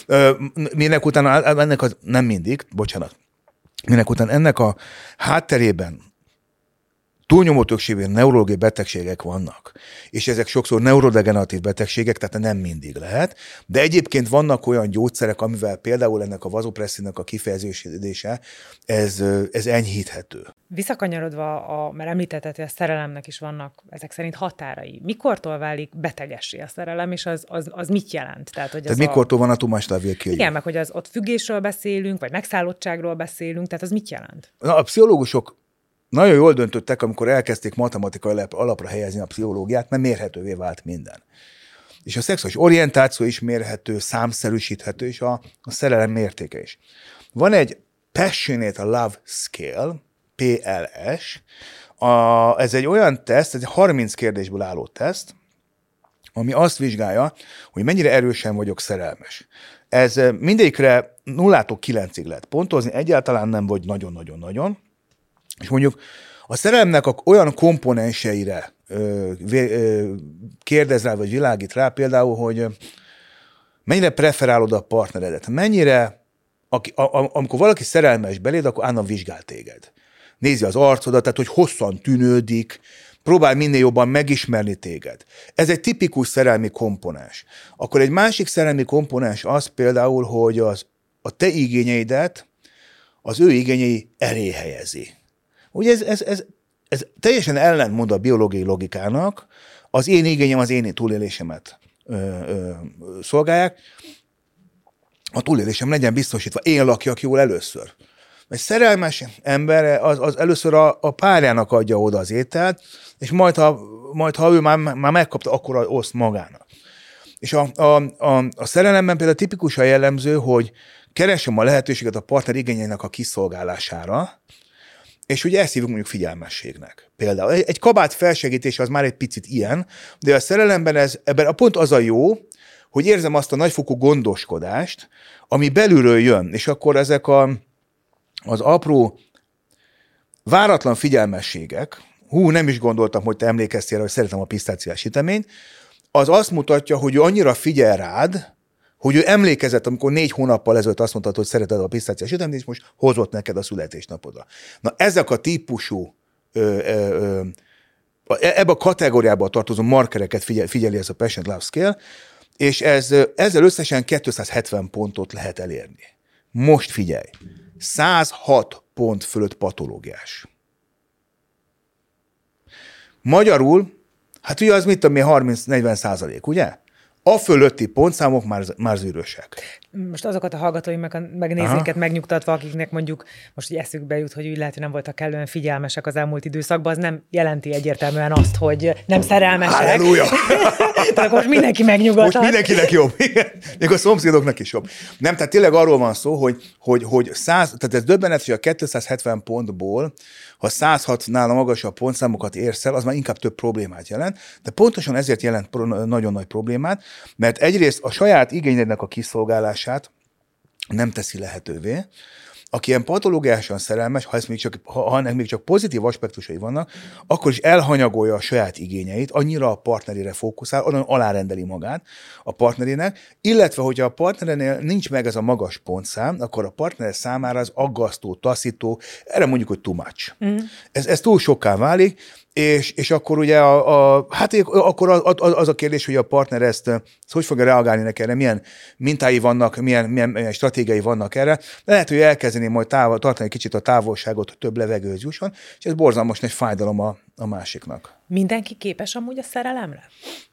Speaker 1: Minek után, ennek az, nem mindig, bocsánat, minek után ennek a hátterében túlnyomó többségben neurológiai betegségek vannak, és ezek sokszor neurodegeneratív betegségek, tehát nem mindig lehet, de egyébként vannak olyan gyógyszerek, amivel például ennek a vazopresszínnek a kifejeződése, ez, ez enyhíthető.
Speaker 2: Visszakanyarodva, a, mert említetted, hogy a szerelemnek is vannak ezek szerint határai. Mikortól válik betegessé a szerelem, és az, az, az mit jelent? Tehát, hogy
Speaker 1: tehát
Speaker 2: az
Speaker 1: mikortól
Speaker 2: a...
Speaker 1: van a tumáslávia kiegyű?
Speaker 2: Igen, meg hogy az ott függésről beszélünk, vagy megszállottságról beszélünk, tehát az mit jelent?
Speaker 1: Na, a pszichológusok nagyon jól döntöttek, amikor elkezdték matematikai alapra helyezni a pszichológiát, mert mérhetővé vált minden. És a szexuális orientáció is mérhető, számszerűsíthető, és a, a szerelem mértéke is. Van egy Passionate Love Scale, P L S, a, ez egy olyan teszt, ez egy harminc kérdésből álló teszt, ami azt vizsgálja, hogy mennyire erősen vagyok szerelmes. Ez mindegyikre nullától kilencig lehet pontozni, egyáltalán nem vagy nagyon-nagyon-nagyon, és mondjuk a szerelemnek olyan komponenseire ö, ö, kérdez rá, vagy világít rá például, hogy mennyire preferálod a partneredet, mennyire, aki, a, a, amikor valaki szerelmes beléd, akkor állandóan vizsgál téged. Nézi az arcodat, tehát hogy hosszan tűnődik, próbál minél jobban megismerni téged. Ez egy tipikus szerelmi komponens. Akkor egy másik szerelmi komponens az például, hogy az, a te igényeidet az ő igényei elé helyezi. Ugye ez, ez, ez, ez teljesen ellentmond a biológiai logikának, az én igényem, az én túlélésemet ö, ö, szolgálják, a túlélésem legyen biztosítva, én lakjak jól először. Egy szerelmes ember az, az először a, a párjának adja oda az ételt, és majd ha, majd, ha ő már, már megkapta, akkor oszt magának. És a, a, a, a szerelemben például tipikusan jellemző, hogy keresem a lehetőséget a partner igényeinek a kiszolgálására, és ugye ezt hívjuk mondjuk figyelmességnek. Például egy kabát felsegítése az már egy picit ilyen, de a szerelemben ez, ebben a pont az a jó, hogy érzem azt a nagyfokú gondoskodást, ami belülről jön, és akkor ezek a, az apró, váratlan figyelmességek, hú, nem is gondoltam, hogy te emlékeztél, hogy szeretem a pisztáciás süteményt, az azt mutatja, hogy ő annyira figyel rád, hogy ő emlékezett, amikor négy hónappal ezelőtt azt mondtad, hogy szereted a pisztáciás süteményt, és most hozott neked a születésnapodra. Na ezek a típusú, ö, ö, ö, ebbe a kategóriába tartozó markereket figyel, figyeli ez a Passion Love Scale, és ez, ezzel összesen kétszázhetven pontot lehet elérni. Most figyelj, száz hat pont fölött patológiás. Magyarul Hát ugye az mit tudom én, harminc-negyven százalék, ugye? A fölötti pontszámok már, már zűrösek.
Speaker 2: Most azokat a hallgatóimat, meg nézőinket megnyugtatva, akiknek mondjuk most így eszükbe jut, hogy úgy lehet, hogy nem voltak kellően figyelmesek az elmúlt időszakban, az nem jelenti egyértelműen azt, hogy nem szerelmesek.
Speaker 1: Halleluja!
Speaker 2: Tehát akkor most mindenki megnyugodhat.
Speaker 1: Most mindenkinek jobb. Még a szomszédoknak is jobb. Nem, tehát tényleg arról van szó, hogy, hogy, hogy száz, tehát ez döbbenet, hogy a kétszázhetven pontból, ha száz hatnál magasabb pontszámokat érsz el, az már inkább több problémát jelent, de pontosan ezért jelent nagyon nagy problémát, mert egyrészt a saját igényednek a kiszolgálását nem teszi lehetővé. Aki ilyen patológiásan szerelmes, ha, ez még csak, ha, ha ennek még csak pozitív aspektusai vannak, akkor is elhanyagolja a saját igényeit, annyira a partnerére fókuszál, onnan alárendeli magát a partnerének, illetve, hogyha a partnerénél nincs meg ez a magas pontszám, akkor a partner számára az aggasztó, taszító, erre mondjuk, hogy too much. Mm. Ez, ez túl sokká válik, és, és akkor ugye a, a, hát akkor az, az a kérdés, hogy a partner ezt, ezt hogy fogja reagálni neki erre, milyen mintái vannak, milyen, milyen, milyen stratégiai vannak erre. De lehet, hogy elkezdeni majd távol, tartani kicsit a távolságot, hogy több levegőhöz jusson, és ez borzalmas nagy fájdalom a, a másiknak.
Speaker 2: Mindenki képes amúgy a szerelemre?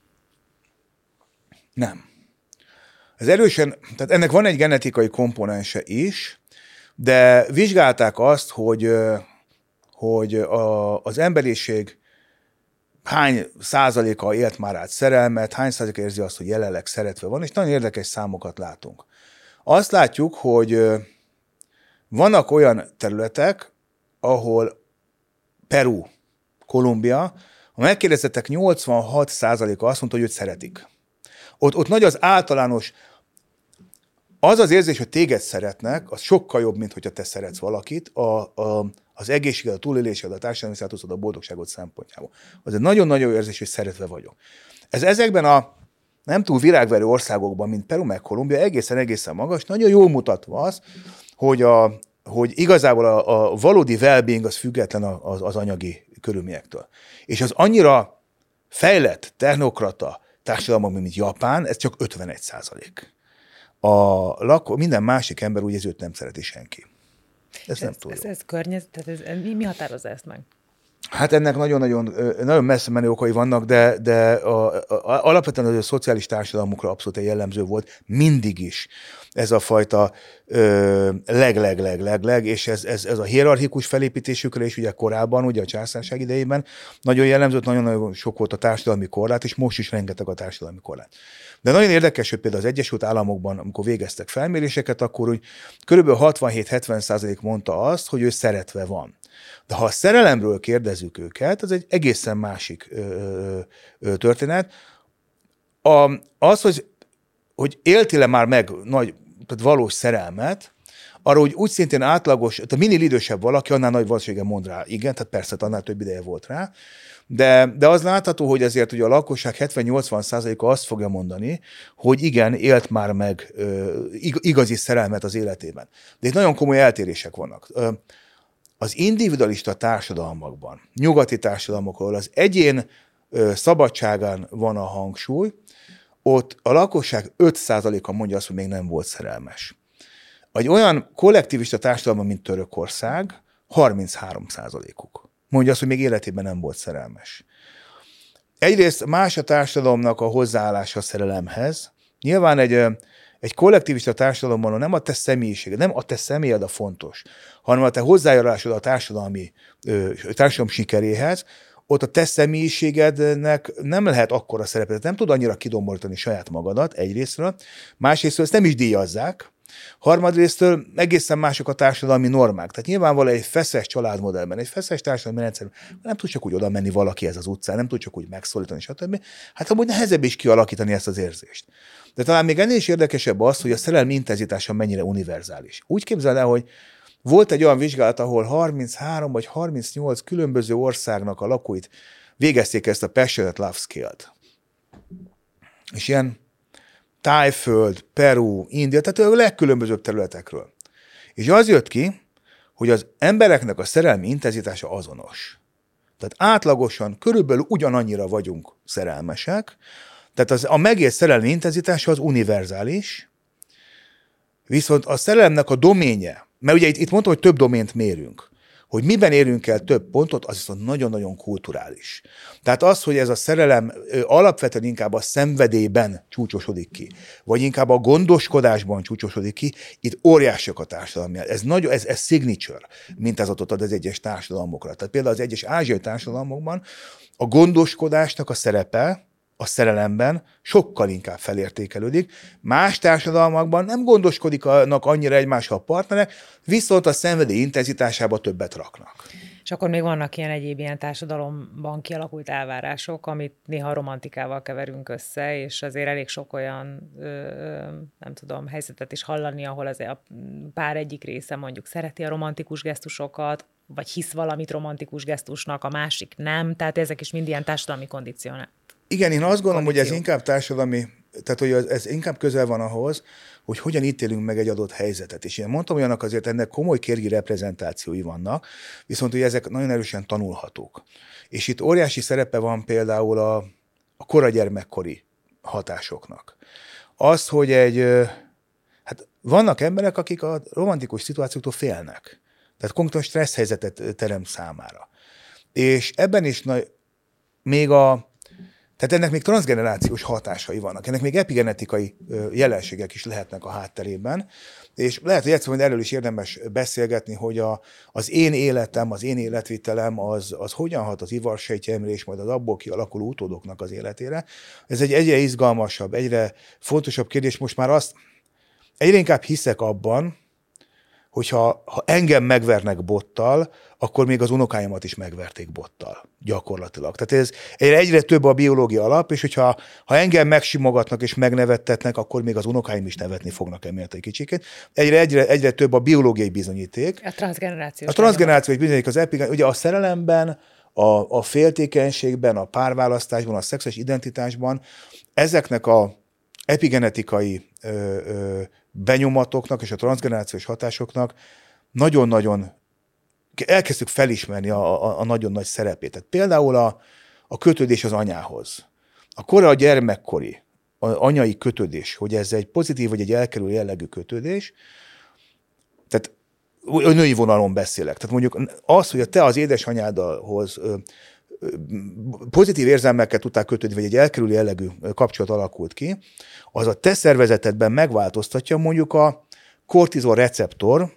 Speaker 1: Nem. Ez erősen, tehát ennek van egy genetikai komponense is, de vizsgálták azt, hogy hogy a, az emberiség hány százaléka élt már át szerelmet, hány százaléka érzi azt, hogy jelenleg szeretve van, és nagyon érdekes számokat látunk. Azt látjuk, hogy vannak olyan területek, ahol Peru, Kolumbia, a megkérdezettek nyolcvanhat százaléka azt mondta, hogy őt szeretik. Ott, ott nagy az általános, az az érzés, hogy téged szeretnek, az sokkal jobb, mint hogyha te szeretsz valakit, a, a az egészséged, a túlélésed, a társadalmi státuszod, a boldogságot szempontjából. Az egy nagyon-nagyon érzés, hogy szeretve vagyok. Ez ezekben a nem túl virágverő országokban, mint Peru meg Kolumbia, egészen-egészen magas, nagyon jól mutatva az, hogy, a, hogy igazából a, a valódi well-being az független az, az anyagi körülményektől. És az annyira fejlett, technokrata társadalmak, mint Japán, ez csak ötvenegy százalék. A lakó, minden másik ember úgy érzi, hogy nem szereti senki. Ez, nem túl
Speaker 2: ez, ez környezet, tehát ez, mi, mi határozza ezt meg?
Speaker 1: Hát ennek nagyon-nagyon nagyon messze menő okai vannak, de, de a, a, alapvetően az a szociális társadalmukra abszolút jellemző volt mindig is ez a fajta leg-leg-leg-leg-leg, és ez, ez, ez a hierarchikus felépítésükre is ugye korábban, ugye a császárság idejében nagyon jellemző, nagyon-nagyon sok volt a társadalmi korlát, és most is rengeteg a társadalmi korlát. De nagyon érdekes, hogy például az Egyesült Államokban, amikor végeztek felméréseket, akkor úgy kb. hatvanhét-hetven százalék mondta azt, hogy ő szeretve van. De ha a szerelemről kérdezzük őket, az egy egészen másik ö, ö, történet. A, az, hogy, hogy éltél-e már meg nagy, tehát valós szerelmet, arra úgy, úgy szintén átlagos, tehát minél idősebb valaki, annál nagy valószínűleg mond rá. Igen, tehát persze, annál több ideje volt rá. De, de az látható, hogy azért ugye a lakosság hetven-nyolcvan százaléka azt fogja mondani, hogy igen, élt már meg ö, igazi szerelmet az életében. De itt nagyon komoly eltérések vannak. Ö, az individualista társadalmakban, nyugati társadalmakon, ahol az egyén ö, szabadságán van a hangsúly, ott a lakosság öt százaléka mondja azt, hogy még nem volt szerelmes. Egy olyan kollektivista társadalomban, mint Törökország, harminchárom százalékuk mondja azt, hogy még életében nem volt szerelmes. Egyrészt más a társadalomnak a hozzáállása a szerelemhez. Nyilván egy, egy kollektivista társadalomban nem a te személyiséged, nem a te személyed a fontos, hanem a te hozzájárulásod a társadalmi, társadalom sikeréhez, ott a te személyiségednek nem lehet akkora szerepet, nem tud annyira kidomborítani saját magadat egyrésztről, másrésztről ezt nem is díjazzák, harmadrésztől egészen mások a társadalmi normák. Tehát nyilvánvalóan egy feszes családmodellben, egy feszes társadalmi rendszerben nem tud csak úgy oda menni valaki ez az utcán, nem tud csak úgy megszólítani, stb. Hát amúgy nehezebb is kialakítani ezt az érzést. De talán még ennél is érdekesebb az, hogy a szerelmi intenzitása mennyire univerzális. Úgy képzeld el, hogy volt egy olyan vizsgálat, ahol harminchárom vagy harmincnyolc különböző országnak a lakóit végezték ezt a Passionate Love Scale-t. És ilyen Tájföld, Peru, India, tehát a legkülönbözőbb területekről. És az jött ki, hogy az embereknek a szerelmi intenzitása azonos. Tehát átlagosan körülbelül ugyanannyira vagyunk szerelmesek, tehát az, a megélt szerelmi intenzitása az univerzális, viszont a szerelemnek a doménje, mert ugye itt, itt mondtam, hogy több domént mérünk, Hogy miben érünk el több pontot, az viszont nagyon-nagyon kulturális. Tehát az, hogy ez a szerelem alapvetően inkább a szenvedélyben csúcsosodik ki, vagy inkább a gondoskodásban csúcsosodik ki, itt óriásiak a társadalmi. Ez, nagyon, ez, ez signature mintázatot ad az egyes társadalmokra. Tehát például az egyes ázsiai társadalmakban a gondoskodásnak a szerepe a szerelemben sokkal inkább felértékelődik. Más társadalmakban nem gondoskodiknak annyira egymással a partnerek, viszont a szenvedély intenzitásába többet raknak.
Speaker 2: És akkor még vannak ilyen egyéb ilyen társadalomban kialakult elvárások, amit néha romantikával keverünk össze, és azért elég sok olyan, ö, nem tudom, helyzetet is hallani, ahol azért a pár egyik része mondjuk szereti a romantikus gesztusokat, vagy hisz valamit romantikus gesztusnak, a másik nem, tehát ezek is mind ilyen társadalmi kondicionál.
Speaker 1: Igen, én azt gondolom, hogy ez inkább társadalmi, tehát hogy ez inkább közel van ahhoz, hogy hogyan ítélünk meg egy adott helyzetet. És én mondtam, hogy annak azért ennek komoly kérgi reprezentációi vannak, viszont hogy ezek nagyon erősen tanulhatók. És itt óriási szerepe van például a, a kora gyermekkori hatásoknak. Az, hogy egy, hát vannak emberek, akik a romantikus szituációktól félnek. Tehát konkrétan stressz helyzetet teremt számára. És ebben is na, még a Tehát ennek még transzgenerációs hatásai vannak, ennek még epigenetikai jelenségek is lehetnek a hátterében, és lehet, hogy egyszerűen erről is érdemes beszélgetni, hogy a, az én életem, az én életvitelem az, az hogyan hat az ivarsejtjeimre és majd az abból kialakuló utódoknak az életére. Ez egy egyre izgalmasabb, egyre fontosabb kérdés. Most már azt egyre inkább hiszek abban, hogyha ha engem megvernek bottal, akkor még az unokáimat is megverték bottal, gyakorlatilag. Tehát ez egyre, egyre több a biológia alap, és hogyha ha engem megsimogatnak és megnevettetnek, akkor még az unokáim is nevetni fognak emiatt egy kicsikét. Egyre, egyre, egyre több a biológiai bizonyíték.
Speaker 2: A transzgenerációs.
Speaker 1: A transzgenerációs bizonyíték az epigen, ugye a szerelemben, a, a féltékenységben, a párválasztásban, a szexuális identitásban ezeknek a epigenetikai ö, ö, benyomatoknak és a transzgenerációs hatásoknak nagyon-nagyon elkezdtük felismerni a, a, a nagyon nagy szerepét. Tehát például a, a kötődés az anyához. A kora a gyermekkori a anyai kötődés, hogy ez egy pozitív vagy egy elkerülő jellegű kötődés, tehát a női vonalon beszélek. Tehát mondjuk az, hogy te az édesanyádhoz pozitív érzelmekkel tudtál kötődni, vagy egy elkerülő jellegű kapcsolat alakult ki, az a te szervezetedben megváltoztatja mondjuk a kortizol receptor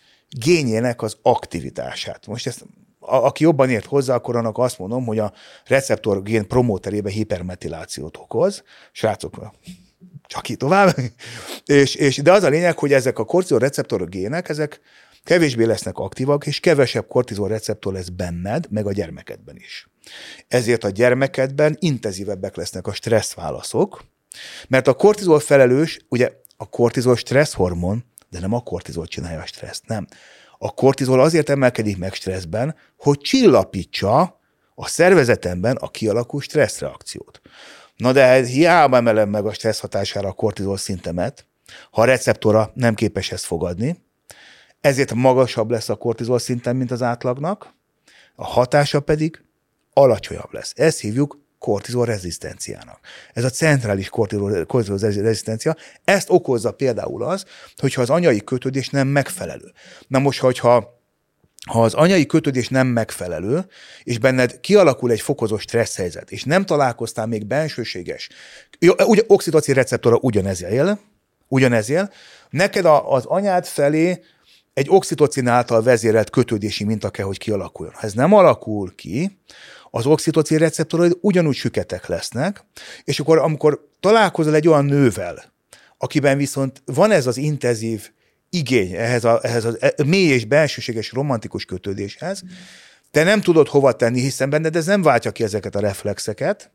Speaker 1: génjének az aktivitását. Most ezt, a, aki jobban ért hozzá, akkor annak azt mondom, hogy a receptor gén promóterébe hipermetilációt okoz. Srácok, csak így tovább. és, és, de az a lényeg, hogy ezek a kortizol receptor gének, ezek kevésbé lesznek aktívak, és kevesebb kortizol receptor lesz benned, meg a gyermekedben is. Ezért a gyermekedben intenzívebbek lesznek a stressz válaszok, mert a kortizol felelős, ugye a kortizol stressz hormon, de nem a kortizol csinálja a stresszt, nem. A kortizol azért emelkedik meg stresszben, hogy csillapítsa a szervezetemben a kialakult stresszreakciót. Na de hiába emelem meg a stressz hatására a kortizol szintemet, ha a receptora nem képes ezt fogadni, ezért magasabb lesz a kortizol szinten, mint az átlagnak, a hatása pedig alacsonyabb lesz. Ezt hívjuk kortizol rezisztenciának. Ez a centrális kortizol, kortizol rezisztencia, ezt okozza például az, hogyha az anyai kötődés nem megfelelő. Na most, hogyha ha az anyai kötődés nem megfelelő, és benned kialakul egy fokozott stressz helyzet, és nem találkoztál még bensőséges, ugye oxitocin receptora ugyanez él, ugyanez él, neked a, az anyád felé egy oxitocin által vezérelt kötődési minta kell, hogy kialakuljon. Ha ez nem alakul ki, az oxitocin receptoraid ugyanúgy süketek lesznek, és akkor amikor találkozol egy olyan nővel, akiben viszont van ez az intenzív igény ehhez a, ehhez a mély és bensőséges romantikus kötődéshez, te nem tudod hova tenni, hiszen benned ez nem váltja ki ezeket a reflexeket,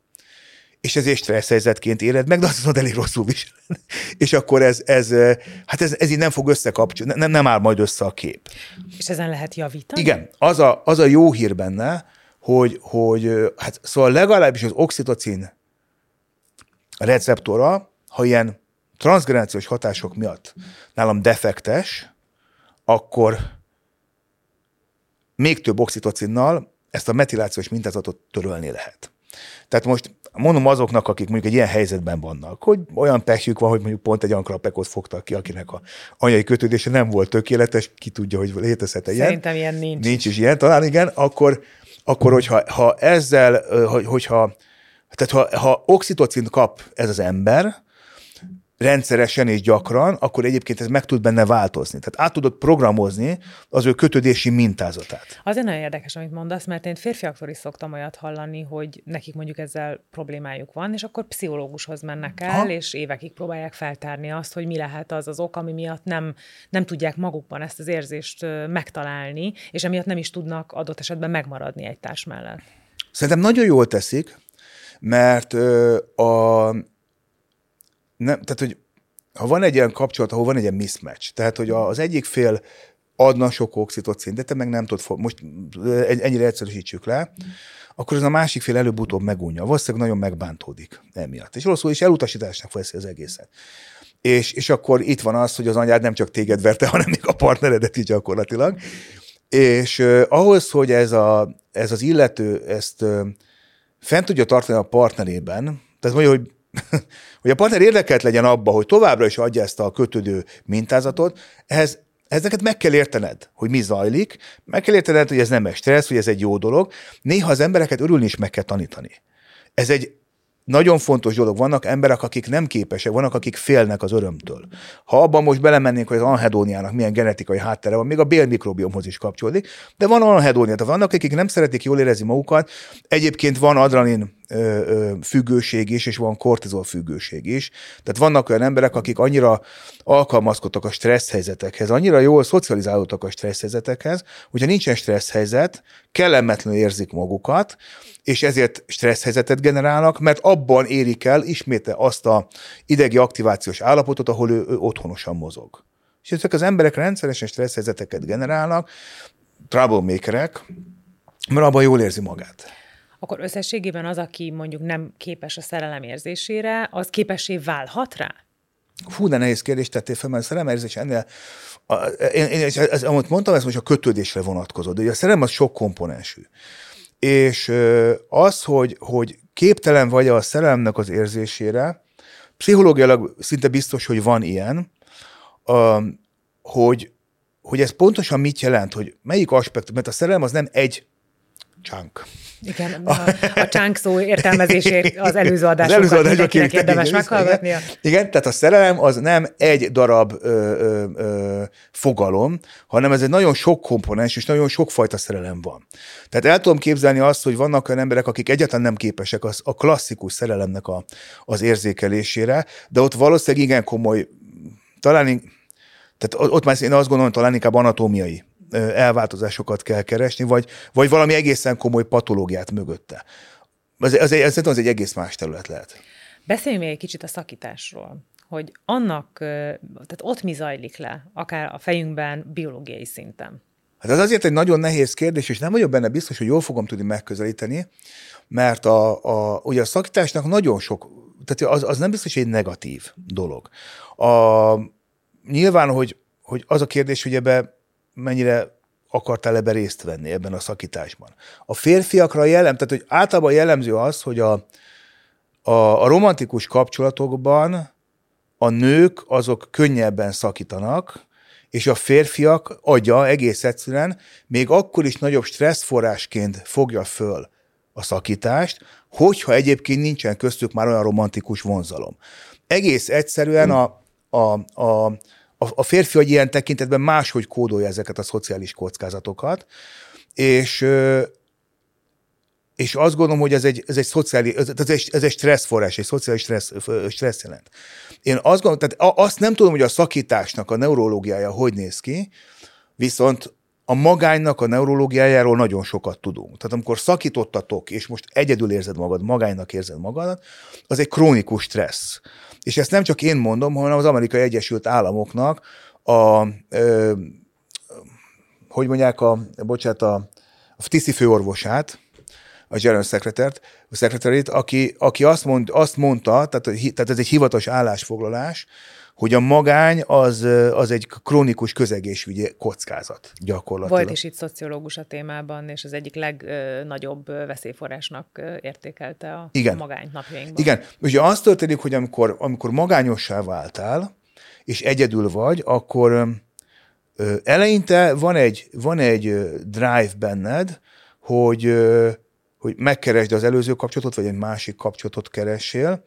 Speaker 1: és ezért stressz helyzetként éled meg, de azt mondod, elég rosszul visel. És akkor ez, ez, hát ez, ez így nem fog összekapcsolni, nem, nem áll majd össze a kép.
Speaker 2: És ezen lehet javítani?
Speaker 1: Igen, az a, az a jó hír benne, hogy, hogy hát szóval legalábbis az oxitocin receptora, ha ilyen transzgenerációs hatások miatt nálam defektes, akkor még több oxitocinnal ezt a metilációs mintázatot törölni lehet. Tehát most mondom azoknak, akik mondjuk egy ilyen helyzetben vannak, hogy olyan pehjük van, hogy mondjuk pont egy olyan krapekot fogtak ki, akinek a anyai kötődése nem volt tökéletes, ki tudja, hogy létezhet ilyen.
Speaker 2: Szerintem ilyen nincs.
Speaker 1: Nincs is ilyen, talán igen, akkor, akkor hogyha ha ezzel, hogyha, tehát ha, ha oxitocint kap ez az ember, rendszeresen és gyakran, akkor egyébként ez meg tud benne változni. Tehát át tudod programozni az ő kötődési mintázatát.
Speaker 2: Azért nagyon érdekes, amit mondasz, mert én férfiaktól is szoktam olyat hallani, hogy nekik mondjuk ezzel problémájuk van, és akkor pszichológushoz mennek el, ha? és évekig próbálják feltárni azt, hogy mi lehet az az ok, ami miatt nem, nem tudják magukban ezt az érzést megtalálni, és emiatt nem is tudnak adott esetben megmaradni egy társ mellett.
Speaker 1: Szerintem nagyon jól teszik, mert ö, a Nem, tehát, hogy ha van egy ilyen kapcsolat, ahol van egy ilyen mismatch, tehát, hogy az egyik fél adna sok oxitocin, de te meg nem tudod, most ennyire egyszerűsítsük le, akkor az a másik fél előbb-utóbb megunja. Valószínűleg nagyon megbántódik emiatt. És rosszul is elutasításnak veszi az egészet. És, és akkor itt van az, hogy az anyád nem csak téged verte, hanem még a partneredet is gyakorlatilag. És uh, ahhoz, hogy ez, a, ez az illető ezt uh, fent tudja tartani a partnerében, tehát mondja, hogy hogy a partner érdekelt legyen abba, hogy továbbra is adja ezt a kötődő mintázatot, ehhez ezeket meg kell értened, hogy mi zajlik, meg kell értened, hogy ez nem egy stressz, hogy ez egy jó dolog. Néha az embereket örülni is meg kell tanítani. Ez egy nagyon fontos dolog. Vannak emberek, akik nem képesek, vannak, akik félnek az örömtől. Ha abban most belemennénk, hogy az anhedóniának milyen genetikai háttere van, még a bélmikrobiomhoz is kapcsolódik, de van anhedónia, tehát vannak, akik nem szeretik jól érezni magukat. Egyébként van adrenalin függőség is, és van kortizol függőség is. Tehát vannak olyan emberek, akik annyira alkalmazkodtak a stressz helyzetekhez, annyira jól szocializálódtak a stressz helyzetekhez, hogyha nincsen stressz helyzet, kellemetlenül érzik magukat, és ezért stressz helyzetet generálnak, mert abban érik el ismét azt a idegi aktivációs állapotot, ahol ő, ő otthonosan mozog. És ezek az emberek rendszeresen stressz helyzeteket generálnak, troublemakerek, mert abban jól érzi magát.
Speaker 2: Akkor összességében az, aki mondjuk nem képes a szerelem érzésére, az képessé válhat rá?
Speaker 1: Fú, de nehéz kérdést tettél fel, mert a szerelemérzés ennél, a, én, én ez, amit mondtam, ez most a kötődésre vonatkozó, de ugye a szerelem az sok komponensű. És az, hogy, hogy képtelen vagy a szerelemnek az érzésére, pszichológiailag szinte biztos, hogy van ilyen, hogy, hogy ez pontosan mit jelent, hogy melyik aspektus, mert a szerelem az nem egy chunk.
Speaker 2: Igen, a, a chunk szó értelmezését az előző adásokat mindenkinek érdemes meghallgatnia.
Speaker 1: Igen, igen, tehát a szerelem az nem egy darab ö, ö, ö, fogalom, hanem ez egy nagyon sok komponens, és nagyon sokfajta szerelem van. Tehát el tudom képzelni azt, hogy vannak olyan emberek, akik egyáltalán nem képesek az, a klasszikus szerelemnek a, az érzékelésére, de ott valószínűleg igen komoly, talán, tehát ott már én azt gondolom, hogy talán inkább anatómiai elváltozásokat kell keresni, vagy, vagy valami egészen komoly patológiát mögötte. Ez, ez, ez, ez egy egész más terület lehet.
Speaker 2: Beszéljünk még egy kicsit a szakításról, hogy annak, tehát ott mi zajlik le, akár a fejünkben, biológiai szinten.
Speaker 1: Hát ez azért egy nagyon nehéz kérdés, és nem vagyok benne biztos, hogy jól fogom tudni megközelíteni, mert a, a, ugye a szakításnak nagyon sok, tehát az, az nem biztos, hogy egy negatív dolog. A, nyilván, hogy, hogy az a kérdés, hogy ebbe mennyire akartál ebben részt venni ebben a szakításban. A férfiakra jellem, tehát hogy általában jellemző az, hogy a, a, a romantikus kapcsolatokban a nők azok könnyebben szakítanak, és a férfiak agya egész egyszerűen még akkor is nagyobb stresszforrásként fogja föl a szakítást, hogyha egyébként nincsen köztük már olyan romantikus vonzalom. Egész egyszerűen a, a, a A férfi agy ilyen tekintetben máshogy kódolja ezeket a szociális kockázatokat, és, és azt gondolom, hogy ez egy, ez egy szociális, ez egy, ez egy stresszforrás, egy szociális stressz, stressz jelent. Én azt gondolom, tehát azt nem tudom, hogy a szakításnak a neurológiája hogy néz ki, viszont a magánynak a neurológiájáról nagyon sokat tudunk. Tehát amikor szakítottatok, és most egyedül érzed magad, magánynak érzed magadat, az egy krónikus stressz. És ezt nem csak én mondom, hanem az Amerikai Egyesült Államoknak a, ö, hogy mondják, a, bocsánat, a, a tiszi főorvosát, a General Secretary-t, aki, aki azt, mond, azt mondta, tehát, tehát ez egy hivatalos állásfoglalás, hogy a magány az, az egy krónikus közegészségügyi kockázat gyakorlatilag.
Speaker 2: Volt is itt szociológus a témában, és az egyik legnagyobb veszélyforrásnak értékelte a, a magányt napjainkban.
Speaker 1: Igen. Ugye az történik, hogy amikor, amikor magányossá váltál, és egyedül vagy, akkor ö, eleinte van egy, van egy drive benned, hogy, ö, hogy megkeresd az előző kapcsolatot, vagy egy másik kapcsolatot keressél,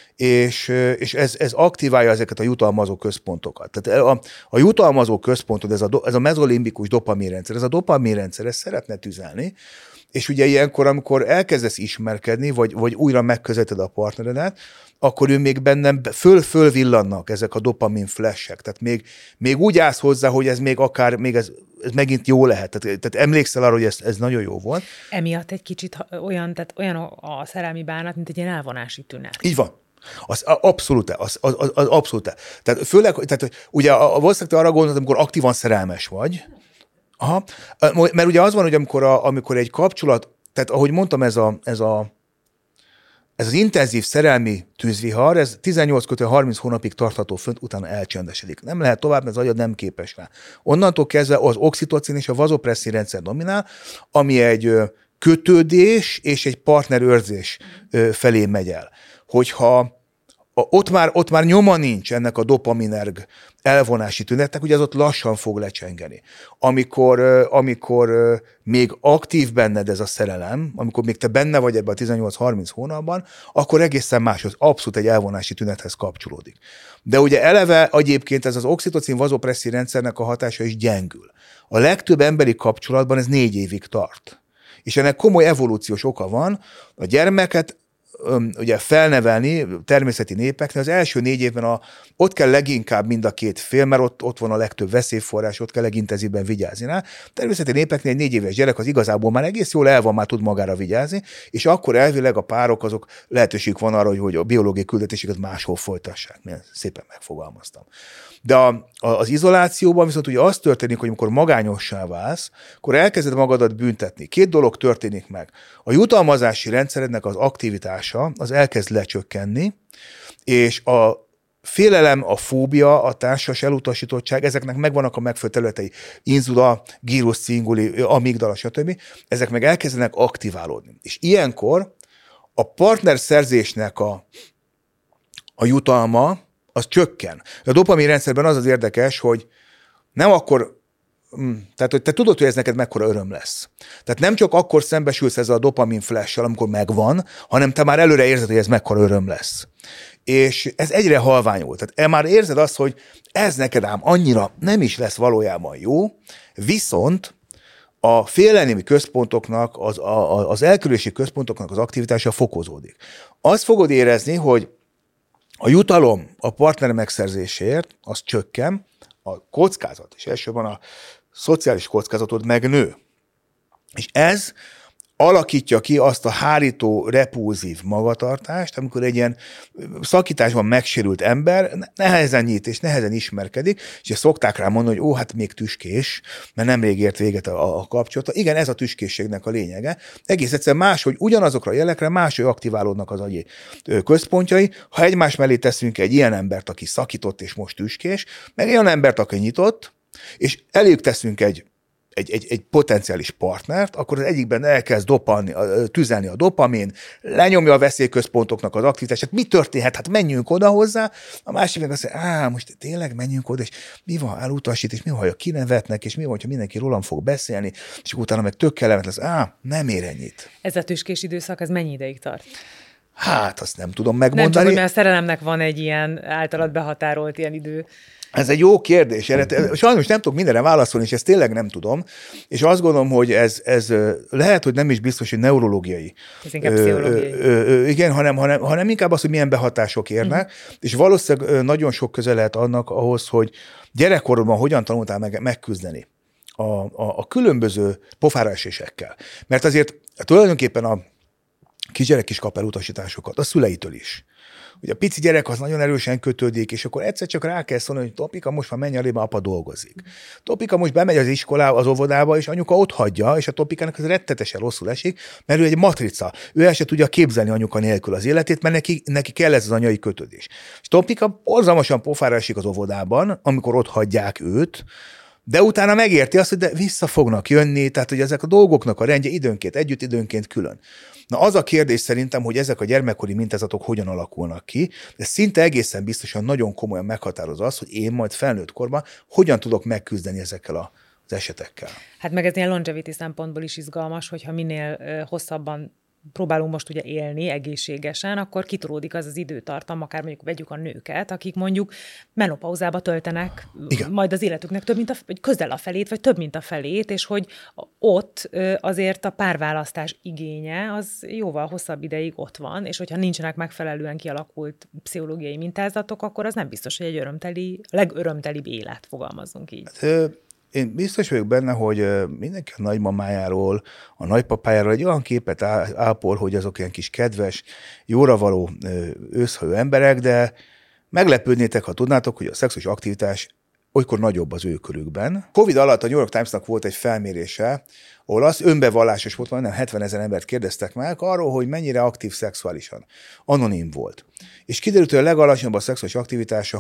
Speaker 1: és, és ez, ez aktiválja ezeket a jutalmazó központokat. Tehát a, a jutalmazó központod, ez a, ez a mezolimbikus dopaminrendszer, ez a dopaminrendszer, ez szeretne tüzelni, és ugye ilyenkor, amikor elkezdesz ismerkedni, vagy, vagy újra megközelíted a partneredet, akkor ő még bennem föl-föl villannak ezek a dopamin flashek. Tehát még, még úgy állsz hozzá, hogy ez még akár, még ez, ez megint jó lehet. Tehát, tehát emlékszel arra, hogy ez, ez nagyon jó volt.
Speaker 2: Emiatt egy kicsit olyan, tehát olyan a szerelmi bánat, mint egy ilyen elvonási tünet.
Speaker 1: Így van. Az abszolút, az, az, az, az abszolút. Tehát főleg, tehát ugye a, valószínűleg te arra gondolod, amikor aktívan szerelmes vagy. Aha. Mert ugye az van, hogy amikor, a, amikor egy kapcsolat, tehát ahogy mondtam, ez a, ez a Ez az intenzív szerelmi tűzvihar, ez tizennyolc harminc hónapig tartható fönt, utána elcsendesedik. Nem lehet tovább, mert az agyad nem képes rá. Onnantól kezdve az oxitocin és a vazopresszin rendszer dominál, ami egy kötődés és egy partnerőrzés felé megy el. Hogyha ott már, ott már nyoma nincs ennek a dopaminerg elvonási tünetnek, ugye az ott lassan fog lecsengeni. Amikor, amikor még aktív benned ez a szerelem, amikor még te benne vagy ebben a tizennyolc harminc hónapban, akkor egészen más, az abszolút egy elvonási tünethez kapcsolódik. De ugye eleve egyébként ez az oxitocin vazopresszin rendszernek a hatása is gyengül. A legtöbb emberi kapcsolatban ez négy évig tart. És ennek komoly evolúciós oka van. A gyermeket ugye felnevelni természeti népeknél, az első négy évben a, ott kell leginkább mind a két fél, mert ott, ott van a legtöbb veszélyforrás, ott kell legintenzívben vigyázni rá. Természeti népeknél egy négy éves gyerek az igazából már egész jól el van, már tud magára vigyázni, és akkor elvileg a párok azok lehetőség van arra, hogy a biológiai küldetéseket máshol folytassák. Milyen szépen megfogalmaztam. De a, a, az izolációban viszont ugye az történik, hogy amikor magányossá válsz, akkor elkezded magadat büntetni. Két dolog történik meg. A jutalmazási rendszerednek az aktivitása az elkezd lecsökkenni, és a félelem, a fóbia, a társas elutasítottság, ezeknek megvannak a megfelelő területei. Inzula, gyrus cinguli, amigdala, stb. Ezek meg elkezdenek aktiválódni. És ilyenkor a partnerszerzésnek a, a jutalma az csökken. A dopamin rendszerben az az érdekes, hogy nem akkor, tehát hogy te tudod, hogy ez neked mekkora öröm lesz. Tehát nem csak akkor szembesülsz ezzel a dopamin flash-sal, amikor megvan, hanem te már előre érzed, hogy ez mekkora öröm lesz. És ez egyre halványul. Tehát e már érzed azt, hogy ez neked ám annyira nem is lesz valójában jó, viszont a félelemű központoknak, az, a, az elkerülési központoknak az aktivitása fokozódik. Azt fogod érezni, hogy a jutalom a partner megszerzéséért, az csökken, a kockázat, és elsősorban a szociális kockázatod megnő. És ez alakítja ki azt a hárító, repulzív magatartást, amikor egy ilyen szakításban megsérült ember nehezen nyit és nehezen ismerkedik, és ezt szokták rá mondani, hogy ó, hát még tüskés, mert nemrég ért véget a, a kapcsolata. Igen, ez a tüskészségnek a lényege. Egész egyszerűen máshogy ugyanazokra a jelekre máshogy aktiválódnak az agyi központjai. Ha egymás mellé teszünk egy ilyen embert, aki szakított és most tüskés, meg egy olyan embert, aki nyitott, és elég teszünk egy Egy, egy, egy potenciális partnert, akkor az egyikben elkezd dopalni, tüzelni a dopamin, lenyomja a veszélyközpontoknak az aktivitását. Mi történhet? Hát menjünk oda hozzá. A másik meg azt mondja, á, most tényleg menjünk oda, és mi van, elutasít, és mi van, ha kinevetnek, és mi van, ha mindenki rólam fog beszélni, és utána meg tök kellemet lesz, á, nem ér ennyit.
Speaker 2: Ez a tüskés időszak, ez mennyi ideig tart?
Speaker 1: Hát, azt nem tudom megmondani.
Speaker 2: Nem csak, hogy a szerelemnek van egy ilyen általad behatárolt ilyen idő.
Speaker 1: Ez egy jó kérdés. Sajnos nem tudok mindenre válaszolni, és ezt tényleg nem tudom. És azt gondolom, hogy ez, ez lehet, hogy nem is biztos, hogy neurológiai.
Speaker 2: Ez inkább pszichológiai.
Speaker 1: Ö, ö, ö, igen, hanem, hanem, hanem inkább az, hogy milyen behatások érnek. Uh-huh. És valószínűleg nagyon sok köze lehet annak ahhoz, hogy gyerekkorodban hogyan tanultál meg, megküzdeni a, a, a különböző pofára esésekkel. Mert azért tulajdonképpen a kisgyerek is kap el utasításokat, a szüleitől is. Ugye a pici gyerek az nagyon erősen kötődik, és akkor egyszer csak rá kell szólni, hogy Topika, most már menj elébe, apa dolgozik. Topika most bemegy az iskolába, az óvodába, és anyuka ott hagyja, és a Topikának ez rettetesen rosszul esik, mert ő egy matrica. Ő el se tudja képzelni anyuka nélkül az életét, mert neki, neki kell ez az anyai kötődés. És Topika borzalmasan pofára esik az óvodában, amikor ott hagyják őt, de utána megérti azt, hogy de vissza fognak jönni, tehát hogy ezek a dolgoknak a rendje időnként együtt, időnként külön. Na az a kérdés szerintem, hogy ezek a gyermekkori mintázatok hogyan alakulnak ki, de szinte egészen biztosan nagyon komolyan meghatározza az, hogy én majd felnőtt korban hogyan tudok megküzdeni ezekkel az esetekkel.
Speaker 2: Hát meg ez ilyen longevity szempontból is izgalmas, hogyha minél hosszabban próbálunk most ugye élni egészségesen, akkor kitolódik az az időtartam, akár mondjuk vegyük a nőket, akik mondjuk menopauzába töltenek, igen, majd az életüknek több mint a, vagy közel a felét, vagy több mint a felét, és hogy ott azért a párválasztás igénye az jóval hosszabb ideig ott van, és hogyha nincsenek megfelelően kialakult pszichológiai mintázatok, akkor az nem biztos, hogy egy örömteli, legörömtelibb élet, fogalmazzunk így.
Speaker 1: Hát, én biztos vagyok benne, hogy mindenki a nagymamájáról, a nagypapájáról egy olyan képet ápol, hogy azok ilyen kis kedves, jóra való őszhajó emberek, de meglepődnétek, ha tudnátok, hogy a szexuális aktivitás olykor nagyobb az ő körükben. Covid alatt a New York Timesnak volt egy felmérése, ahol az önbevallásos volt, majdnem hetvenezer embert kérdeztek meg arról, hogy mennyire aktív szexuálisan. Anonim volt. És kiderült, hogy a legalacsonyabb a szexuális aktivitása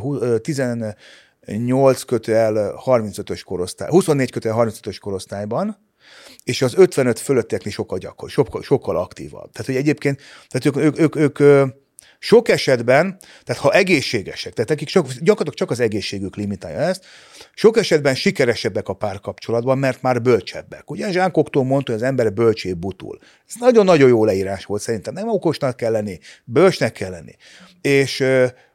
Speaker 1: tizennyolc kötőjel harmincötös korosztály, huszonnégy kötőjel harmincötös korosztályban, és az ötvenöt fölöttieknél sokkal gyakor, sokkal, sokkal aktívabb. Tehát, hogy egyébként, tehát ők, ők, ők, ők sok esetben, tehát ha egészségesek, tehát nekik csak, gyakorlatilag csak az egészségük limitálja ezt, sok esetben sikeresebbek a párkapcsolatban, mert már bölcsebbek. Ugye Jean Cocteau mondta, hogy az ember bölcsébb butul. Ez nagyon-nagyon jó leírás volt szerintem. Nem okosnak kell lenni, bölcsnek kell lenni. És,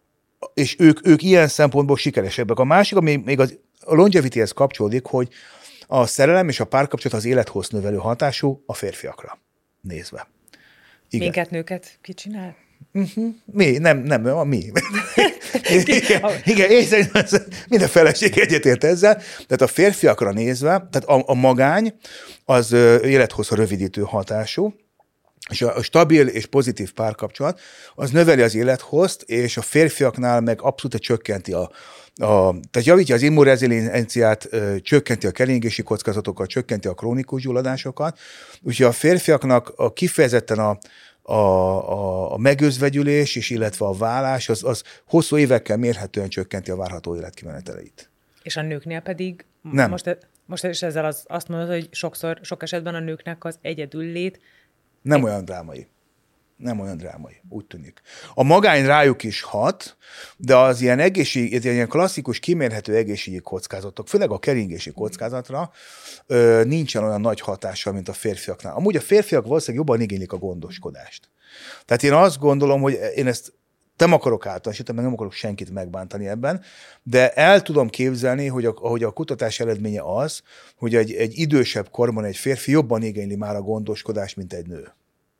Speaker 1: és ők, ők ilyen szempontból sikeresebbek. A másik, ami még az, a longevityhez kapcsolódik, hogy a szerelem és a párkapcsolat az élethossz növelő hatású a férfiakra nézve.
Speaker 2: Igen. Minket nőket ki csinál?
Speaker 1: Uh-huh. Mi? Nem, nem, a mi. igen, igen, én szerintem minden feleség egyetért ezzel. Tehát a férfiakra nézve, tehát a, a magány az élethosszra rövidítő hatású, és a stabil és pozitív párkapcsolat az növeli az élethozt, és a férfiaknál meg abszolút csökkenti a, a tehát javítja az immunrezilienciát, csökkenti a keringési kockázatokat, csökkenti a krónikus gyulladásokat. Úgyhogy a férfiaknak a kifejezetten a A, a, a megözvegyülés, és illetve a vállás, az, az hosszú évekkel mérhetően csökkenti a várható életkimeneteleit.
Speaker 2: És a nőknél pedig?
Speaker 1: Nem.
Speaker 2: Most, most is ezzel az, azt mondod, hogy sokszor, sok esetben a nőknek az egyedüllét.
Speaker 1: Nem olyan drámai. Nem olyan drámai, úgy tűnik. A magány rájuk is hat, de az ilyen egészség, ilyen klasszikus, kimérhető egészségi kockázatok, főleg a keringési kockázatra ö, nincsen olyan nagy hatása, mint a férfiaknál. Amúgy a férfiak valószínűleg jobban igénylik a gondoskodást. Tehát én azt gondolom, hogy én ezt nem akarok általánosítani, meg nem akarok senkit megbántani ebben, de el tudom képzelni, hogy a, hogy a kutatás eredménye az, hogy egy, egy idősebb korban egy férfi jobban igényli már a gondoskodást, mint egy nő.